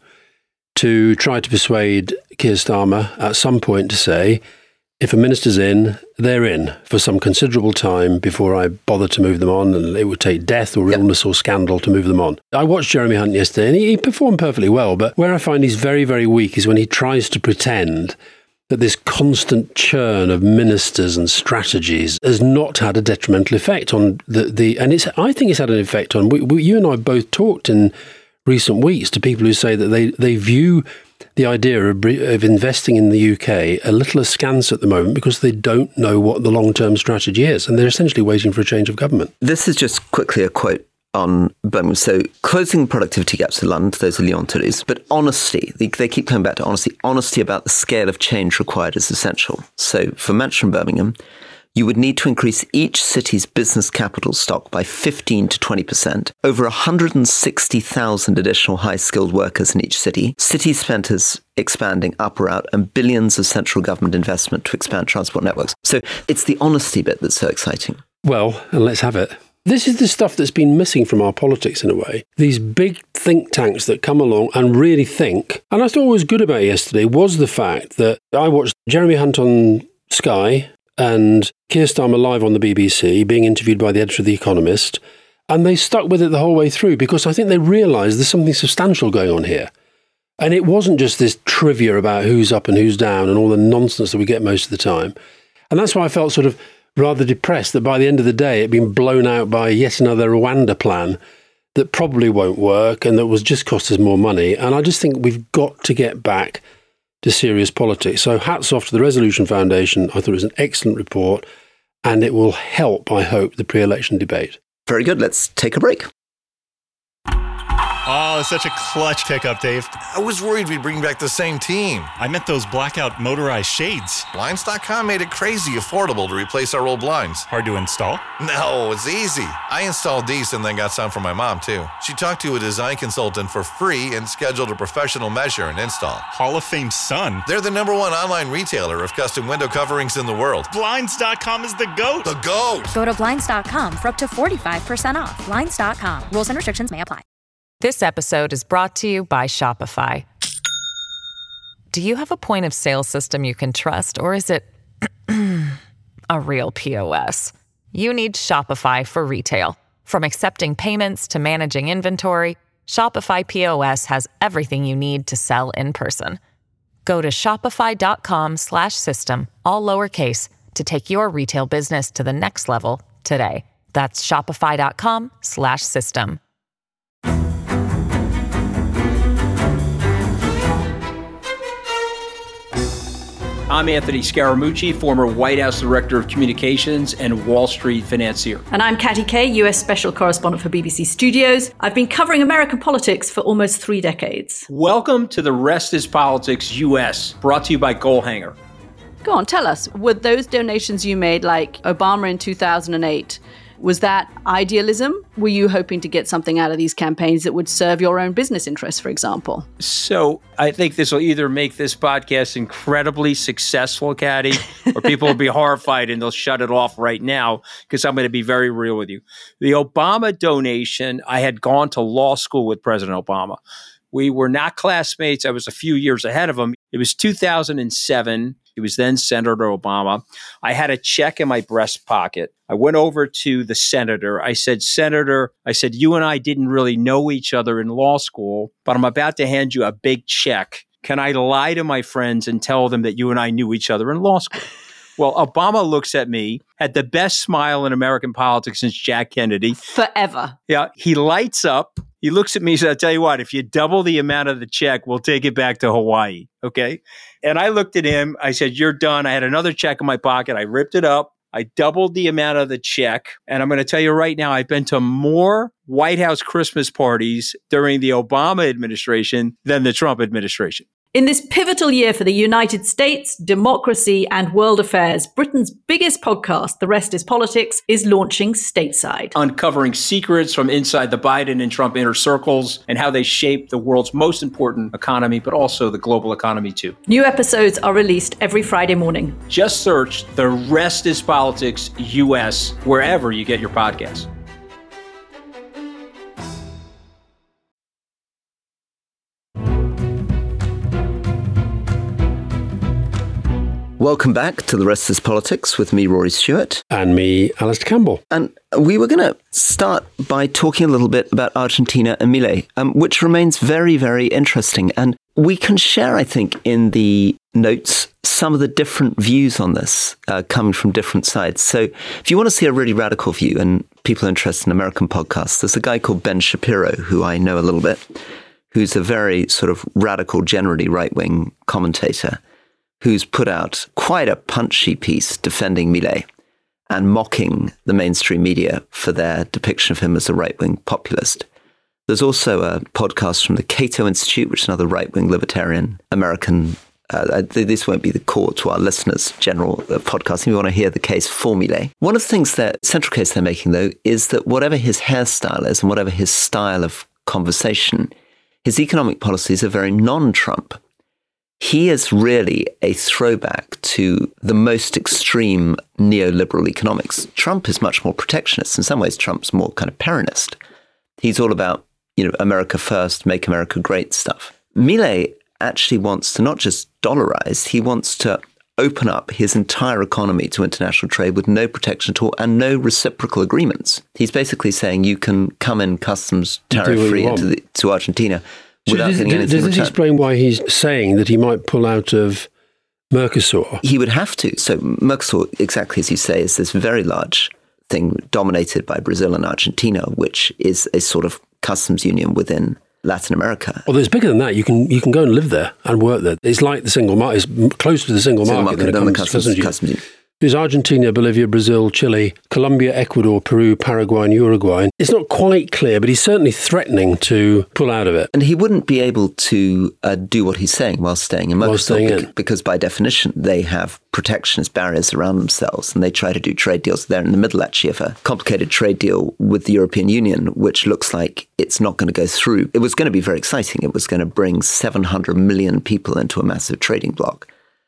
to try to persuade Keir Starmer at some point to say, if a minister's in, they're in for some considerable time before I bother to move them on, and it would take death or yep. illness or scandal to move them on. I watched Jeremy Hunt yesterday and he, he performed perfectly well, but where I find he's very, very weak is when he tries to pretend that this constant churn of ministers and strategies has not had a detrimental effect on the, the and it's I think it's had an effect on, we, we, you and I both talked in recent weeks to people who say that they, they view the idea of, of investing in the U K a little askance at the moment because they don't know what the long-term strategy is, and they're essentially waiting for a change of government. This is just quickly a quote on Birmingham. So closing productivity gaps in London, those are Leon Tully's. But honesty, they, they keep coming back to honesty. Honesty about the scale of change required is essential. So for Manchester and Birmingham, you would need to increase each city's business capital stock by fifteen to twenty percent, over one hundred sixty thousand additional high-skilled workers in each city, city centres expanding up or out, and billions of central government investment to expand transport networks. So it's the honesty bit that's so exciting. Well, and let's have it. This is the stuff that's been missing from our politics in a way. These big think tanks that come along and really think. And I thought what was good about yesterday was the fact that I watched Jeremy Hunt on Sky and Keir Starmer live on the B B C being interviewed by the editor of The Economist, and they stuck with it the whole way through because I think they realised there's something substantial going on here. And it wasn't just this trivia about who's up and who's down and all the nonsense that we get most of the time. And that's why I felt sort of rather depressed that by the end of the day it'd been blown out by yet another Rwanda plan that probably won't work and that was just cost us more money. And I just think we've got to get back to serious politics. So hats off to the Resolution Foundation. I thought it was an excellent report and it will help, I hope, the pre-election debate. Very good. Let's take a break. Oh, such a clutch pickup, Dave. I was worried we'd bring back the same team. I meant those blackout motorized shades. Blinds dot com made it crazy affordable to replace our old blinds. Hard to install? No, it's easy. I installed these and then got some for my mom, too. She talked to a design consultant for free and scheduled a professional measure and install. Hall of Fame son. They're the number one online retailer of custom window coverings in the world. Blinds dot com is the GOAT. The GOAT. Go to Blinds dot com for up to forty-five percent off. Blinds dot com. Rules and restrictions may apply. This episode is brought to you by Shopify. Do you have a point of sale system you can trust, or is it a real P O S? You need Shopify for retail. From accepting payments to managing inventory, Shopify P O S has everything you need to sell in person. Go to shopify.com slash system, all lowercase, to take your retail business to the next level today. That's shopify.com slash system. I'm Anthony Scaramucci, former White House Director of Communications and Wall Street financier. And I'm Katty Kay, U S Special Correspondent for B B C Studios. I've been covering American politics for almost three decades. Welcome to The Rest is Politics U S, brought to you by Goalhanger. Go on, tell us, were those donations you made, like Obama in two thousand eight, Was that idealism? Were you hoping to get something out of these campaigns that would serve your own business interests, for example? So I think this will either make this podcast incredibly successful, Katty, or people will be horrified and they'll shut it off right now because I'm going to be very real with you. The Obama donation, I had gone to law school with President Obama. We were not classmates. I was a few years ahead of him. It was two thousand seven. He was then Senator Obama. I had a check in my breast pocket. I went over to the senator. I said, Senator, I said, you and I didn't really know each other in law school, but I'm about to hand you a big check. Can I lie to my friends and tell them that you and I knew each other in law school? Well, Obama looks at me, had the best smile in American politics since Jack Kennedy. Forever. Yeah. He lights up. He looks at me and says, I'll tell you what, if you double the amount of the check, we'll take it back to Hawaii. Okay. And I looked at him. I said, you're done. I had another check in my pocket. I ripped it up. I doubled the amount of the check. And I'm going to tell you right now, I've been to more White House Christmas parties during the Obama administration than the Trump administration. In this pivotal year for the United States, democracy, and world affairs, Britain's biggest podcast, The Rest is Politics, is launching stateside. Uncovering secrets from inside the Biden and Trump inner circles and how they shape the world's most important economy, but also the global economy too. New episodes are released every Friday morning. Just search The Rest is Politics U S wherever you get your podcasts. Welcome back to The Rest is Politics with me, Rory Stewart. And me, Alastair Campbell. And we were going to start by talking a little bit about Argentina and Milei, um, which remains very, very interesting. And we can share, I think, in the notes some of the different views on this uh, coming from different sides. So if you want to see a really radical view, and people are interested in American podcasts, there's a guy called Ben Shapiro, who I know a little bit, who's a very sort of radical, generally right-wing commentator, who's put out quite a punchy piece defending Milei and mocking the mainstream media for their depiction of him as a right-wing populist. There's also a podcast from the Cato Institute, which is another right-wing libertarian American. Uh, this won't be the core to our listeners' general podcast. We want to hear the case for Milei. One of the things that central case they're making, though, is that whatever his hairstyle is and whatever his style of conversation, his economic policies are very non-Trump. He is really a throwback to the most extreme neoliberal economics. Trump is much more protectionist. In some ways, Trump's more kind of Peronist. He's all about, you know, America first, make America great stuff. Milei actually wants to not just dollarize, he wants to open up his entire economy to international trade with no protection at all and no reciprocal agreements. He's basically saying you can come in customs tariff-free into the, to Argentina. So does, does, does this explain why he's saying that he might pull out of Mercosur? He would have to. So Mercosur, exactly as you say, is this very large thing dominated by Brazil and Argentina, which is a sort of customs union within Latin America. Well, it's bigger than that. You can you can go and live there and work there. It's like the single market. It's closer to the single, single market, market than it comes to customs, customs union. There's Argentina, Bolivia, Brazil, Chile, Colombia, Ecuador, Peru, Paraguay, and Uruguay. It's not quite clear, but he's certainly threatening to pull out of it. And he wouldn't be able to uh, do what he's saying while staying in Mercosur, because, because by definition, they have protectionist barriers around themselves, and they try to do trade deals. They're in the middle, actually, of a complicated trade deal with the European Union, which looks like it's not going to go through. It was going to be very exciting. It was going to bring seven hundred million people into a massive trading bloc.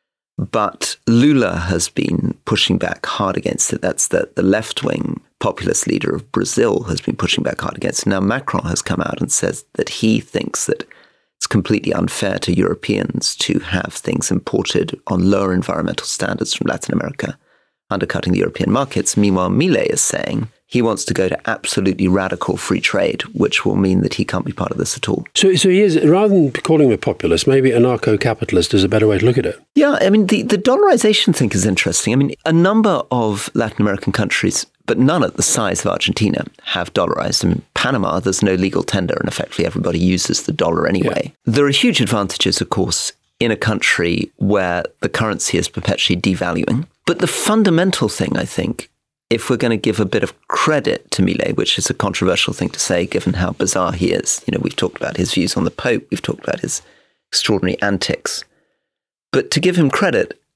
But Lula has been pushing back hard against it. That's the, the left-wing populist leader of Brazil has been pushing back hard against it. Now Macron has come out and says that he thinks that it's completely unfair to Europeans to have things imported on lower environmental standards from Latin America, undercutting the European markets. Meanwhile, Milei is saying he wants to go to absolutely radical free trade, which will mean that he can't be part of this at all. So so he is, rather than calling him a populist, maybe anarcho-capitalist is a better way to look at it. Yeah, I mean, the, the dollarization thing is interesting. I mean, a number of Latin American countries, but none at the size of Argentina, have dollarized. I mean, Panama, there's no legal tender, and effectively everybody uses the dollar anyway. Yeah. There are huge advantages, of course, in a country where the currency is perpetually devaluing. But the fundamental thing, I think, if we're going to give a bit of credit to Milei, which is a controversial thing to say given how bizarre he is, you know, we've talked about his views on the Pope, we've talked about his extraordinary antics. But to give him credit,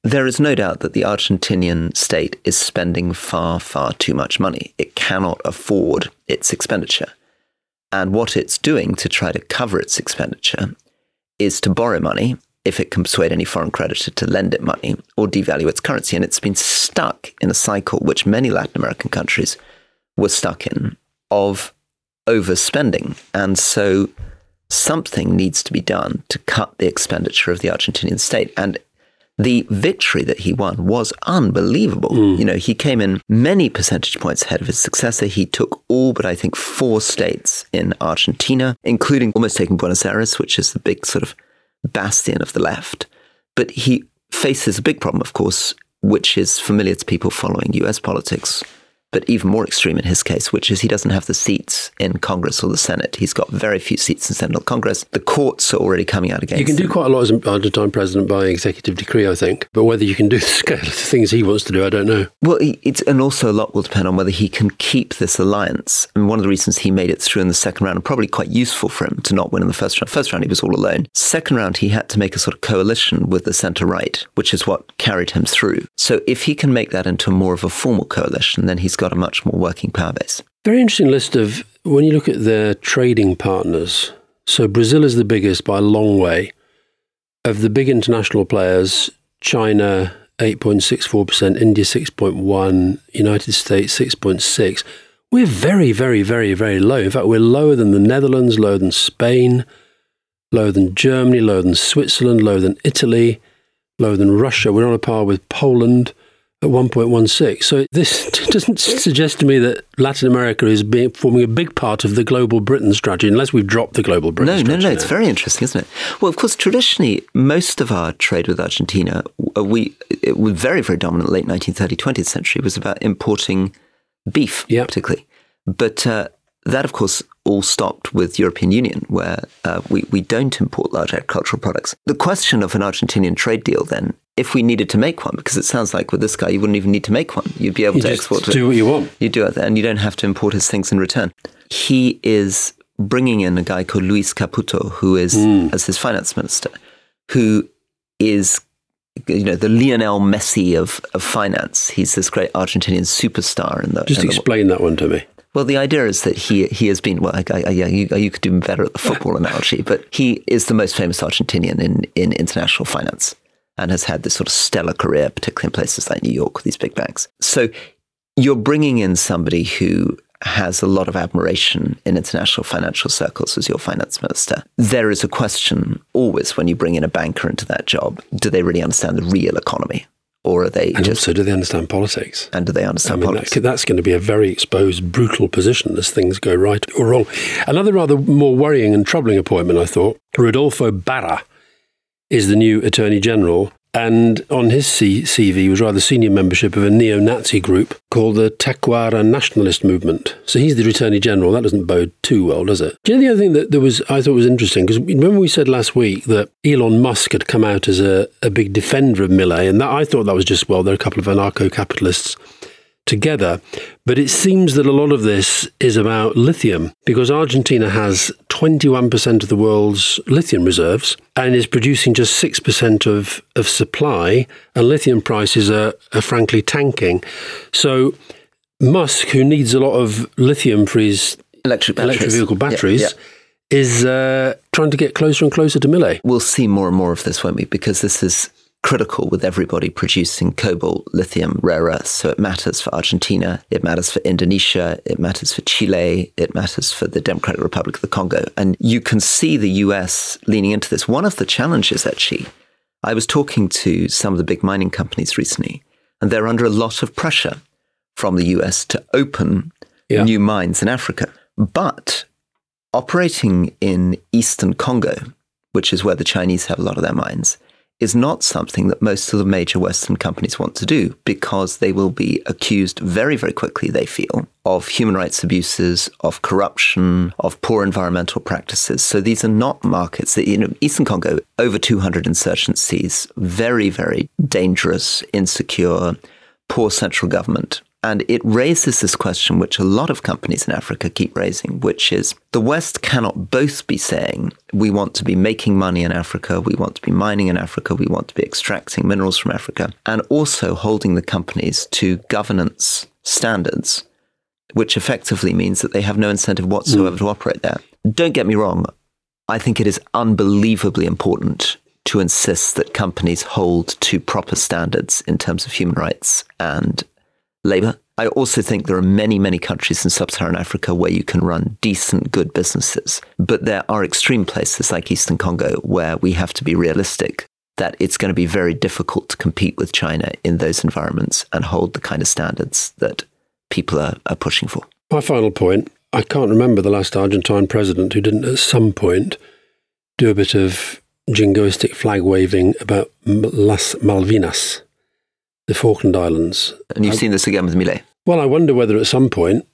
There is no doubt that the Argentinian state is spending far, far too much money. It cannot afford its expenditure. And what it's doing to try to cover its expenditure is to borrow money if it can persuade any foreign creditor to lend it money or devalue its currency. And it's been stuck in a cycle which many Latin American countries were stuck in of overspending. And so something needs to be done to cut the expenditure of the Argentinian state. And the victory that he won was unbelievable. Mm. You know, he came in many percentage points ahead of his successor. He took all but, I think, four states in Argentina, including almost taking Buenos Aires, which is the big sort of bastion of the left. But he faces a big problem, of course, which is familiar to people following U S politics, but even more extreme in his case, which is he doesn't have the seats in Congress or the Senate. He's got very few seats in Senate or Congress. The courts are already coming out against him. You can do quite a lot as an Argentine president by executive decree, I think. But whether you can do the scale of the things he wants to do, I don't know. Well, it's, and also a lot will depend on whether he can keep this alliance. And one of the reasons he made it through in the second round, and probably quite useful for him to not win in the first round. First round, he was all alone. Second round, he had to make a sort of coalition with the centre-right, which is what carried him through. So if he can make that into more of a formal coalition, then he's got a much more working power base. Very interesting list of, when you look at their trading partners, so Brazil is the biggest by a long way. Of the big international players, China, eight point six four percent, India, six point one, United States, six point six. We're very, very, very, very low. In fact, we're lower than the Netherlands, lower than Spain, lower than Germany, lower than Switzerland, lower than Italy, lower than Russia. We're on a par with Poland at one point one six. So this doesn't suggest to me that Latin America is being, forming a big part of the global Britain strategy, unless we've dropped the global Britain no, strategy. No, no, no. now. It's very interesting, isn't it? Well, of course, traditionally, most of our trade with Argentina, we it was very, very dominant late nineteenth, early twentieth century, was about importing beef, yep. particularly. But uh, that, of course, all stopped with European Union, where uh, we, we don't import large agricultural products. The question of an Argentinian trade deal, then, if we needed to make one, because it sounds like with this guy, you wouldn't even need to make one. You'd be able you to just export do it. Do what you want. You do it, and you don't have to import his things in return. He is bringing in a guy called Luis Caputo, who is, mm. as his finance minister, who is, you know, the Lionel Messi of, of finance. He's this great Argentinian superstar. In the, Just in explain the, that one to me. Well, the idea is that he he has been, well, I, I, yeah, you, you could do better at the football analogy, but he is the most famous Argentinian in, in international finance and has had this sort of stellar career, particularly in places like New York with these big banks. So you're bringing in somebody who has a lot of admiration in international financial circles as your finance minister. There is a question always when you bring in a banker into that job, do they really understand the real economy? Or are they and just... also, do they understand politics? And do they understand I mean, politics? That, that's going to be a very exposed, brutal position as things go right or wrong. Another rather more worrying and troubling appointment, I thought, Rodolfo Barra is the new Attorney General. And on his C- CV was rather senior membership of a neo-Nazi group called the Taquara Nationalist Movement. So he's the Attorney General. That doesn't bode too well, does it? Do you know the other thing that there was, I thought was interesting? Because remember we said last week that Elon Musk had come out as a, a big defender of Milei, and that, I thought that was just, well, there are a couple of anarcho-capitalists together. But it seems that a lot of this is about lithium, because Argentina has twenty-one percent of the world's lithium reserves and is producing just six percent of, of supply, and lithium prices are, are frankly tanking. So Musk, who needs a lot of lithium for his electric, electric vehicle batteries, yeah, yeah. is uh, trying to get closer and closer to Milei. We'll see more and more of this, won't we? Because this is critical with everybody producing cobalt, lithium, rare earths. So it matters for Argentina, it matters for Indonesia, it matters for Chile, it matters for the Democratic Republic of the Congo. And you can see the U S leaning into this. One of the challenges, actually, I was talking to some of the big mining companies recently, and they're under a lot of pressure from the U S to open yeah. new mines in Africa. But operating in Eastern Congo, which is where the Chinese have a lot of their mines, is not something that most of the major Western companies want to do, because they will be accused very, very quickly, they feel, of human rights abuses, of corruption, of poor environmental practices. So these are not markets that, you know, Eastern Congo, over two hundred insurgencies, very, very dangerous, insecure, poor central government. And it raises this question, which a lot of companies in Africa keep raising, which is the West cannot both be saying, we want to be making money in Africa, we want to be mining in Africa, we want to be extracting minerals from Africa, and also holding the companies to governance standards, which effectively means that they have no incentive whatsoever mm. to operate there. Don't get me wrong. I think it is unbelievably important to insist that companies hold to proper standards in terms of human rights and labor. I also think there are many, many countries in sub-Saharan Africa where you can run decent, good businesses. But there are extreme places like Eastern Congo where we have to be realistic that it's going to be very difficult to compete with China in those environments and hold the kind of standards that people are, are pushing for. My final point, I can't remember the last Argentine president who didn't at some point do a bit of jingoistic flag waving about Las Malvinas, the Falkland Islands. And you've I, seen this again with Milei? Well, I wonder whether at some point,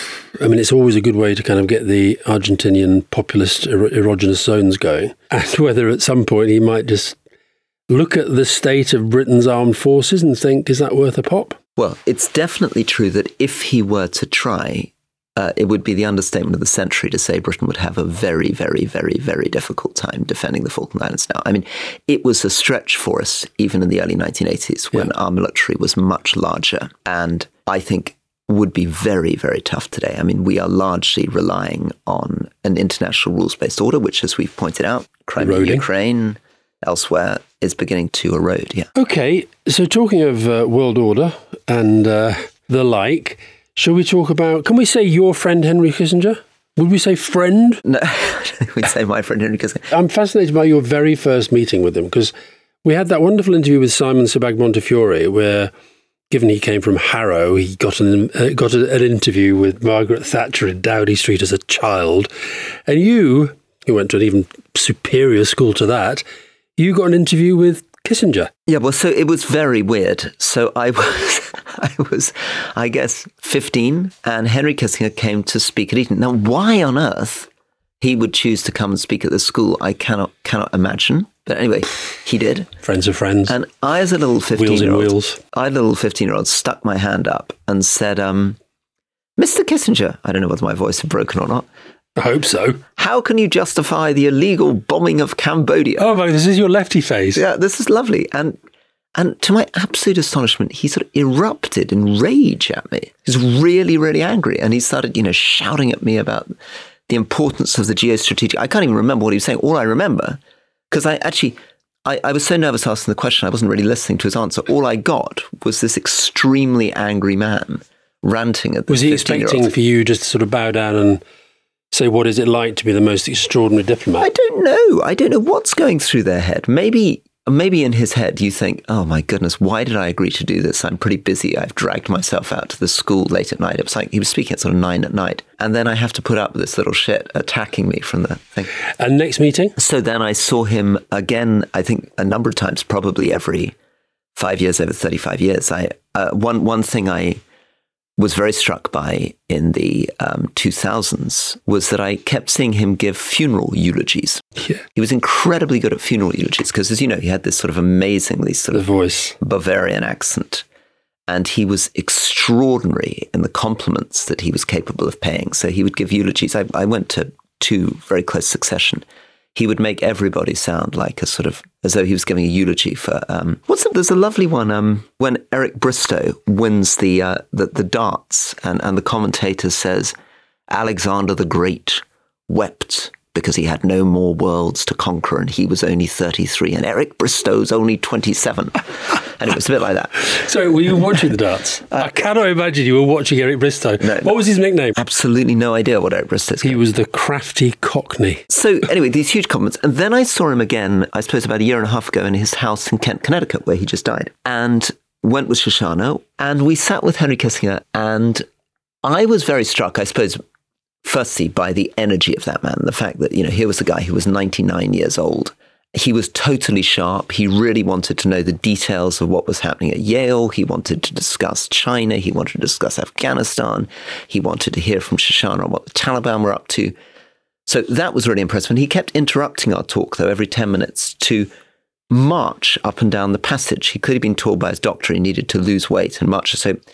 I mean, it's always a good way to kind of get the Argentinian populist er- erogenous zones going, and whether at some point he might just look at the state of Britain's armed forces and think, is that worth a pop? Well, it's definitely true that if he were to try, Uh, it would be the understatement of the century to say Britain would have a very, very, very, very difficult time defending the Falkland Islands now. I mean, it was a stretch for us even in the early nineteen eighties when yeah. our military was much larger, and I think would be very, very tough today. I mean, we are largely relying on an international rules-based order, which, as we've pointed out, Crimea, Eroding. Ukraine, elsewhere, is beginning to erode. Yeah. Okay, so talking of uh, world order and uh, the like, shall we talk about, can we say your friend Henry Kissinger? Would we say friend? No, we'd say my friend Henry Kissinger. I'm fascinated by your very first meeting with him, because we had that wonderful interview with Simon Sebag Montefiore, where, given he came from Harrow, he got an uh, got a, an interview with Margaret Thatcher in Dowdy Street as a child. And you, who went to an even superior school to that, you got an interview with Kissinger. Yeah, well, so it was very weird. So I was, I was, I guess, fifteen, and Henry Kissinger came to speak at Eton. Now, why on earth he would choose to come and speak at this school, I cannot cannot imagine. But anyway, he did. Friends of friends. And I, as a little fifteen-year-old, wheels in wheels. I, as a little fifteen-year-old, stuck my hand up and said, um, "Mister Kissinger," I don't know whether my voice had broken or not. I hope so. How can you justify the illegal bombing of Cambodia? Oh, my, this is your lefty face. Yeah, this is lovely. And and to my absolute astonishment, he sort of erupted in rage at me. He was really, really angry. And he started, you know, shouting at me about the importance of the geostrategic. I can't even remember what he was saying. All I remember, because I actually, I, I was so nervous asking the question, I wasn't really listening to his answer. All I got was this extremely angry man ranting at this Was he expecting for you just to sort of bow down and say, what is it like to be the most extraordinary diplomat? I don't know. I don't know what's going through their head. Maybe maybe in his head you think, oh my goodness, why did I agree to do this? I'm pretty busy. I've dragged myself out to the school late at night. It was like he was speaking at sort of nine at night. And then I have to put up with this little shit attacking me from the thing. And next meeting? So then I saw him again, I think a number of times, probably every five years, over thirty-five years. I uh, one one thing I was very struck by in the um, two thousands was that I kept seeing him give funeral eulogies. Yeah. He was incredibly good at funeral eulogies because, as you know, he had this sort of amazingly sort the of voice. Bavarian accent. And he was extraordinary in the compliments that he was capable of paying. So he would give eulogies. I, I went to two very close succession. He would make everybody sound like a sort of, as though he was giving a eulogy for, um, what's it? There's a lovely one, um, when Eric Bristow wins the, uh, the, the darts and, and the commentator says, Alexander the Great wept because he had no more worlds to conquer and he was only thirty-three and Eric Bristow's only twenty-seven. And it was a bit like that. So were you watching the darts? Uh, I cannot imagine you were watching Eric Bristow. No, what was his nickname? Absolutely no idea what Eric Bristow's He was the crafty Cockney. So anyway, these huge compliments. And then I saw him again, I suppose about a year and a half ago in his house in Kent, Connecticut, where he just died. And went with Shoshana and we sat with Henry Kissinger and I was very struck, I suppose, firstly, by the energy of that man, the fact that, you know, here was a guy who was ninety-nine years old. He was totally sharp. He really wanted to know the details of what was happening at Yale. He wanted to discuss China. He wanted to discuss Afghanistan. He wanted to hear from Shoshana on what the Taliban were up to. So that was really impressive. And he kept interrupting our talk, though, every ten minutes to march up and down the passage. He could have been told by his doctor he needed to lose weight and march. So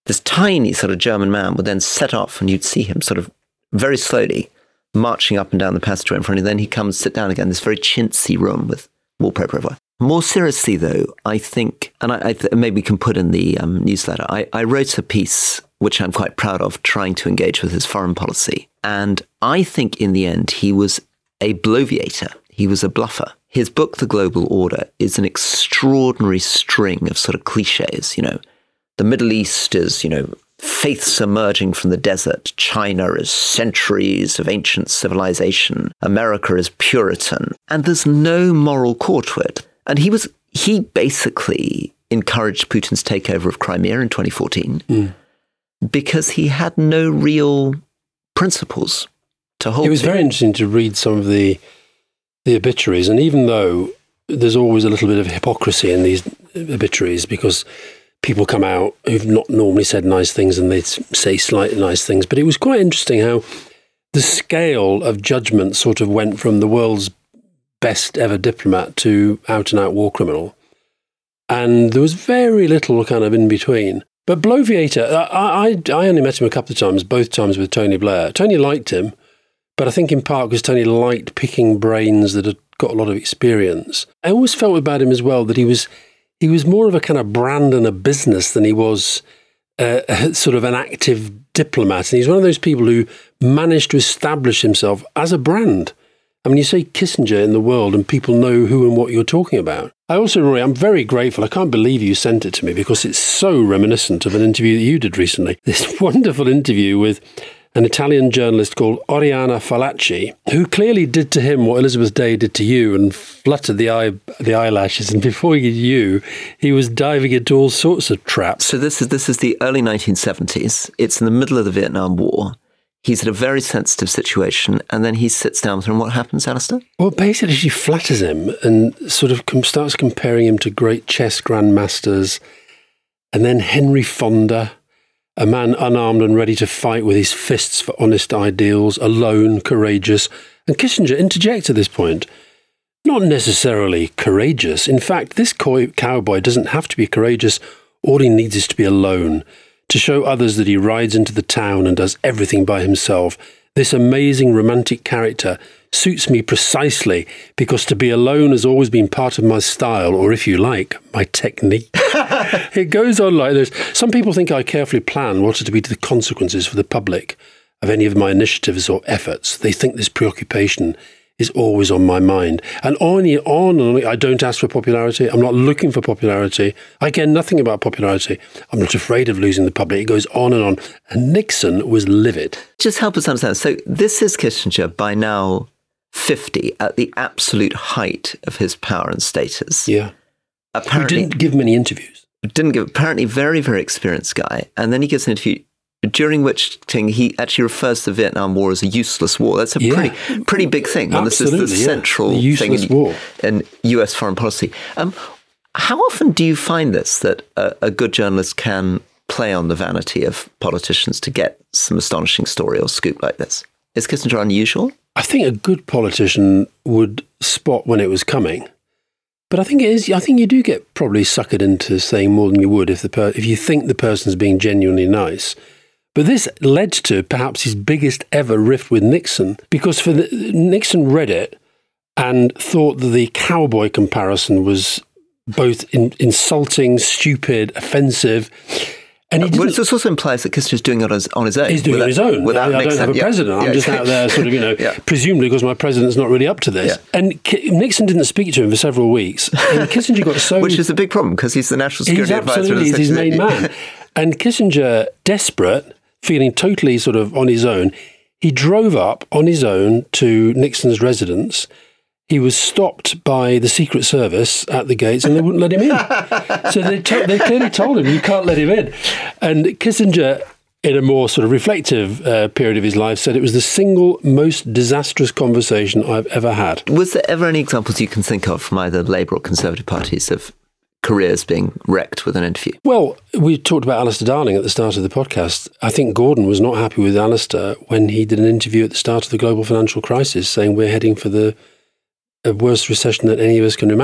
this tiny sort of German man would then set off, and you'd see him sort of very slowly marching up and down the passageway in front of you. Then he comes sit down again, this very chintzy room with wallpaper everywhere. More seriously, though, I think, and I, I th- maybe we can put in the um, newsletter, I, I wrote a piece which I'm quite proud of, trying to engage with his foreign policy. And I think in the end, he was a bloviator. He was a bluffer. His book, The Global Order, is an extraordinary string of sort of cliches. You know, the Middle East is, you know, faiths emerging from the desert. China is centuries of ancient civilization. America is Puritan. And there's no moral core to it. And he was, he basically encouraged Putin's takeover of Crimea in twenty fourteen mm. because he had no real principles to hold. It was to. very interesting to read some of the the obituaries. And even though there's always a little bit of hypocrisy in these obituaries, because people come out who've not normally said nice things and they say slightly nice things. But it was quite interesting how the scale of judgment sort of went from the world's best ever diplomat to out-and-out war criminal. And there was very little kind of in between. But Bloviator, I, I, I only met him a couple of times, both times with Tony Blair. Tony liked him, but I think in part because Tony liked picking brains that had got a lot of experience. I always felt about him as well that he was he was more of a kind of brand and a business than he was uh, sort of an active diplomat. And he's one of those people who managed to establish himself as a brand. I mean, you say Kissinger in the world and people know who and what you're talking about. I also, Rory, I'm very grateful. I can't believe you sent it to me because it's so reminiscent of an interview that you did recently. This wonderful interview with an Italian journalist called Oriana Fallaci, who clearly did to him what Elizabeth Day did to you and fluttered the eye, the eyelashes. And before he you, he was diving into all sorts of traps. So this is this is the early nineteen seventies. It's in the middle of the Vietnam War. He's in a very sensitive situation, and then he sits down with her, and what happens, Alistair? Well, basically, she flatters him and sort of com- starts comparing him to great chess grandmasters, and then Henry Fonda, a man unarmed and ready to fight with his fists for honest ideals, alone, courageous. And Kissinger interjects at this point, not necessarily courageous. In fact, this coy- cowboy doesn't have to be courageous. All he needs is to be alone, to show others that he rides into the town and does everything by himself. This amazing romantic character suits me precisely because to be alone has always been part of my style, or if you like, my technique. It goes on like this. Some people think I carefully plan what are to be the consequences for the public of any of my initiatives or efforts. They think this preoccupation is always on my mind. And on and on and on, I don't ask for popularity. I'm not looking for popularity. I care nothing about popularity. I'm not afraid of losing the public. It goes on and on. And Nixon was livid. Just help us understand. So this is Kissinger by now fifty, at the absolute height of his power and status. Yeah. Apparently, Who didn't give many interviews. Didn't give, apparently very, very experienced guy. And then he gives an interview during which thing he actually refers to the Vietnam War as a useless war. That's a yeah. pretty pretty big thing. And this is the yeah. central the thing in, war. in U S foreign policy. Um, how often do you find this, that a, a good journalist can play on the vanity of politicians to get some astonishing story or scoop like this? Is Kissinger unusual? I think a good politician would spot when it was coming. But I think it is. I think you do get probably suckered into saying more than you would if the per, if you think the person's being genuinely nice. But this led to perhaps his biggest ever rift with Nixon, because for the, Nixon read it and thought that the cowboy comparison was both in, insulting, stupid, offensive. And he well, this also implies that Kissinger's doing it on his, on his own. He's doing without, it on his own. Without I, I don't Nixon. have a yeah. president. I'm yeah. just out there sort of, you know, yeah. presumably because my president's not really up to this. Yeah. And K- Nixon didn't speak to him for several weeks. And Kissinger got so... Which is a big problem, because he's the national security he's advisor. Absolutely, he's his main man. And Kissinger, desperate, feeling totally sort of on his own, he drove up on his own to Nixon's residence. He was stopped by the Secret Service at the gates and they wouldn't let him in. So they, to- they clearly told him, you can't let him in. And Kissinger, in a more sort of reflective uh, period of his life, said it was the single most disastrous conversation I've ever had. Was there ever any examples you can think of from either Labour or Conservative parties of careers being wrecked with an interview? Well, we talked about Alistair Darling at the start of the podcast. I think Gordon was not happy with Alistair when he did an interview at the start of the global financial crisis saying we're heading for the a worse recession than any of us can imagine.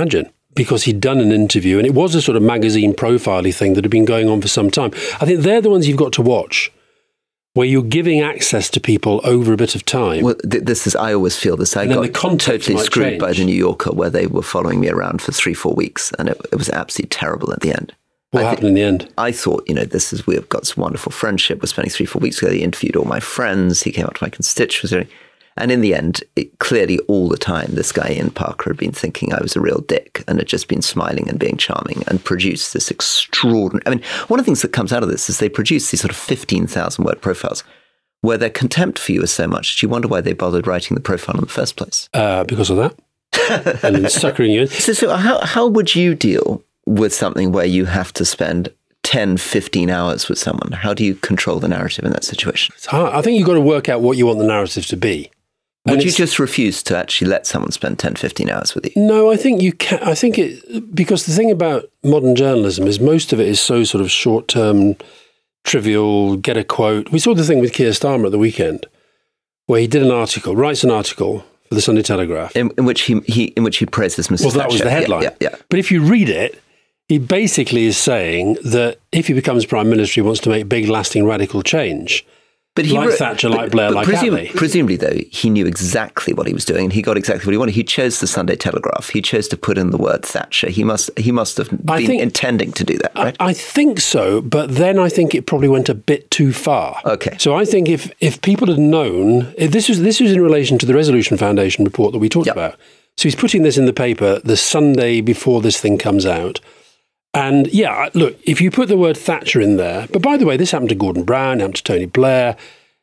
because he'd done an interview, and it was a sort of magazine profile-y thing that had been going on for some time. I think they're the ones you've got to watch, where you're giving access to people over a bit of time. Well, th- this is, I always feel this. I and got totally screwed change. by the New Yorker, where they were following me around for three, four weeks, and it, it was absolutely terrible at the end. What I happened think, in the end? I thought, you know, this is, we've got some wonderful friendship. We're spending three, four weeks together. He interviewed all my friends. He came up to my constituency. And in the end, it, clearly all the time, this guy, Ian Parker, had been thinking I was a real dick and had just been smiling and being charming and produced this extraordinary... I mean, one of the things that comes out of this is they produce these sort of fifteen thousand word profiles where their contempt for you is so much that you wonder why they bothered writing the profile in the first place. Uh, because of that. And then suckering you in. So, so how, how would you deal with something where you have to spend ten, fifteen hours with someone? How do you control the narrative in that situation? It's hard. I think you've got to work out what you want the narrative to be. Would And you it's- just refuse to actually let someone spend ten, fifteen hours with you? No, I think you can. I think it, because the thing about modern journalism is most of it is so sort of short-term, trivial, get a quote. We saw the thing with Keir Starmer at the weekend, where he did an article, writes an article for the Sunday Telegraph. In, in which he, he in which he praises Mister Well, that was Thatcher. the headline. Yeah, yeah, yeah. But if you read it, he basically is saying that if he becomes Prime Minister, he wants to make big, lasting, radical change. But he like wrote- Thatcher, but- like Blair, but like presum- Attlee. Presumably, though, he knew exactly what he was doing, and he got exactly what he wanted. He chose the Sunday Telegraph. He chose to put in the word Thatcher. He must he must have been I think- intending to do that, right? I, I think so, but then I think it probably went a bit too far. Okay. So I think if, if people had known, if this was this was in relation to the Resolution Foundation report that we talked Yep. about. So he's putting this in the paper the Sunday before this thing comes out. And yeah, look, if you put the word Thatcher in there, but by the way, this happened to Gordon Brown, happened to Tony Blair,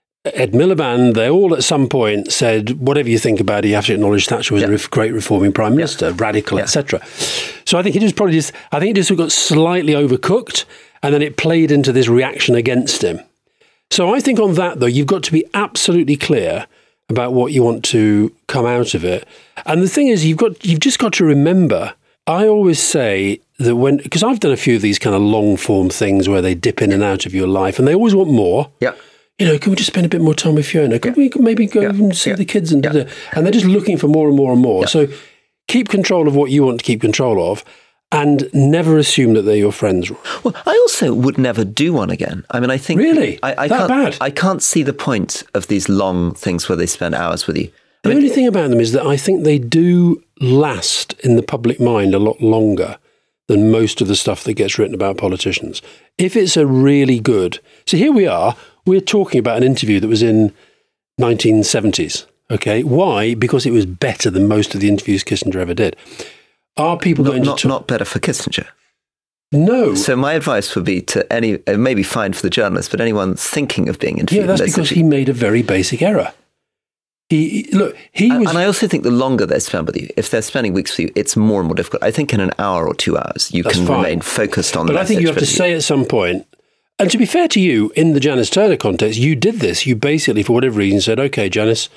Ed Miliband, they all at some point said, whatever you think about it, you have to acknowledge Thatcher was Yeah. a ref- great reforming prime minister, radical, Yeah. et cetera. So I think it just probably just, I think it just got slightly overcooked, and then it played into this reaction against him. So I think on that, though, you've got to be absolutely clear about what you want to come out of it. And the thing is, you've got, you've just got to remember, I always say that when, because I've done a few of these kind of long form things where they dip in and out of your life, and they always want more. Yeah. You know, can we just spend a bit more time with Fiona? Can we maybe go Yeah. and see Yeah. the kids? And Yeah. da-da? And they're just looking for more and more and more. Yeah. So keep control of what you want to keep control of, and never assume that they're your friends. Well, I also would never do one again. I mean, I think Really? I, I That can't. bad? I can't see the point of these long things where they spend hours with you. The only thing about them is that I think they do last in the public mind a lot longer than most of the stuff that gets written about politicians. If it's a really good... So here we are, we're talking about an interview that was in nineteen seventies, okay? Why? Because it was better than most of the interviews Kissinger ever did. Are people Not, going not, to... talk? not better for Kissinger. No. So my advice would be to any, it may be fine for the journalist, but anyone thinking of being interviewed. Yeah, that's there's because a- he made a very basic error. He, he- look, he And- was... And I also think the longer they spend with you, if they're spending weeks with you, it's more and more difficult. I think in an hour or two hours, you That's can fine. remain focused on the But I think you have message, to but say at some point, and to be fair to you, in the Janice Turner context, you did this. You basically, for whatever reason, said, okay, Janice,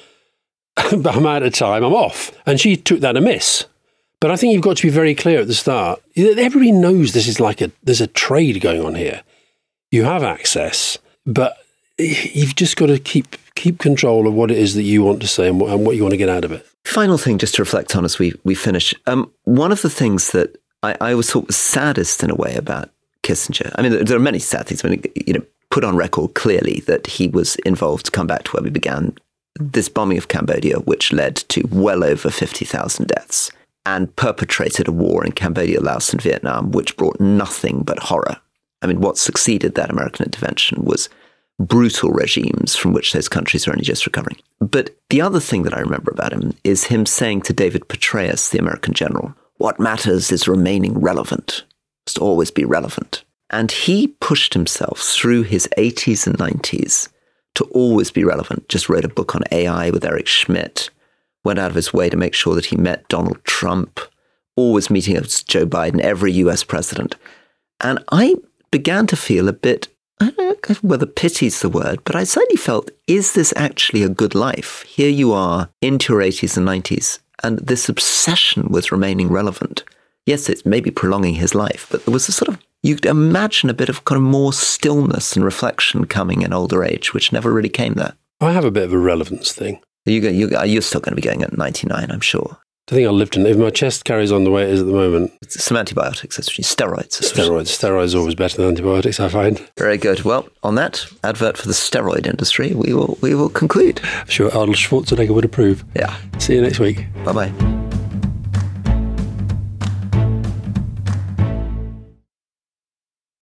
I'm out of time, I'm off. And she took that amiss. But I think you've got to be very clear at the start. Everybody knows this is like a, there's a trade going on here. You have access, but you've just got to keep keep control of what it is that you want to say and what, and what you want to get out of it. Final thing just to reflect on as we, we finish. Um, one of the things that I, I always thought was saddest in a way about Kissinger, I mean, there, there are many sad things. I mean, you know, put on record clearly that he was involved, to come back to where we began, this bombing of Cambodia, which led to well over fifty thousand deaths, and perpetrated a war in Cambodia, Laos and Vietnam, which brought nothing but horror. I mean, what succeeded that American intervention was brutal regimes from which those countries are only just recovering. But the other thing that I remember about him is him saying to David Petraeus, the American general, what matters is remaining relevant, must always be relevant. And he pushed himself through his eighties and nineties to always be relevant. Just wrote a book on A I with Eric Schmidt, went out of his way to make sure that he met Donald Trump, always meeting with Joe Biden, every U S president. And I began to feel a bit, I don't know whether pity's the word, but I certainly felt, is this actually a good life? Here you are into your eighties and nineties, and this obsession with remaining relevant. Yes, it's maybe prolonging his life, but there was a sort of, you'd imagine a bit of kind of more stillness and reflection coming in older age, which never really came there. I have a bit of a relevance thing. Are you, go- you, you're still going to be going at ninety-nine, I'm sure. I think I'll live to, if my chest carries on the way it is at the moment. It's some antibiotics, especially steroids. Steroids. Steroids are always better than antibiotics, I find. Very good. Well, on that advert for the steroid industry, we will we will conclude. I'm sure Arnold Schwarzenegger would approve. Yeah. See you next week. Bye-bye.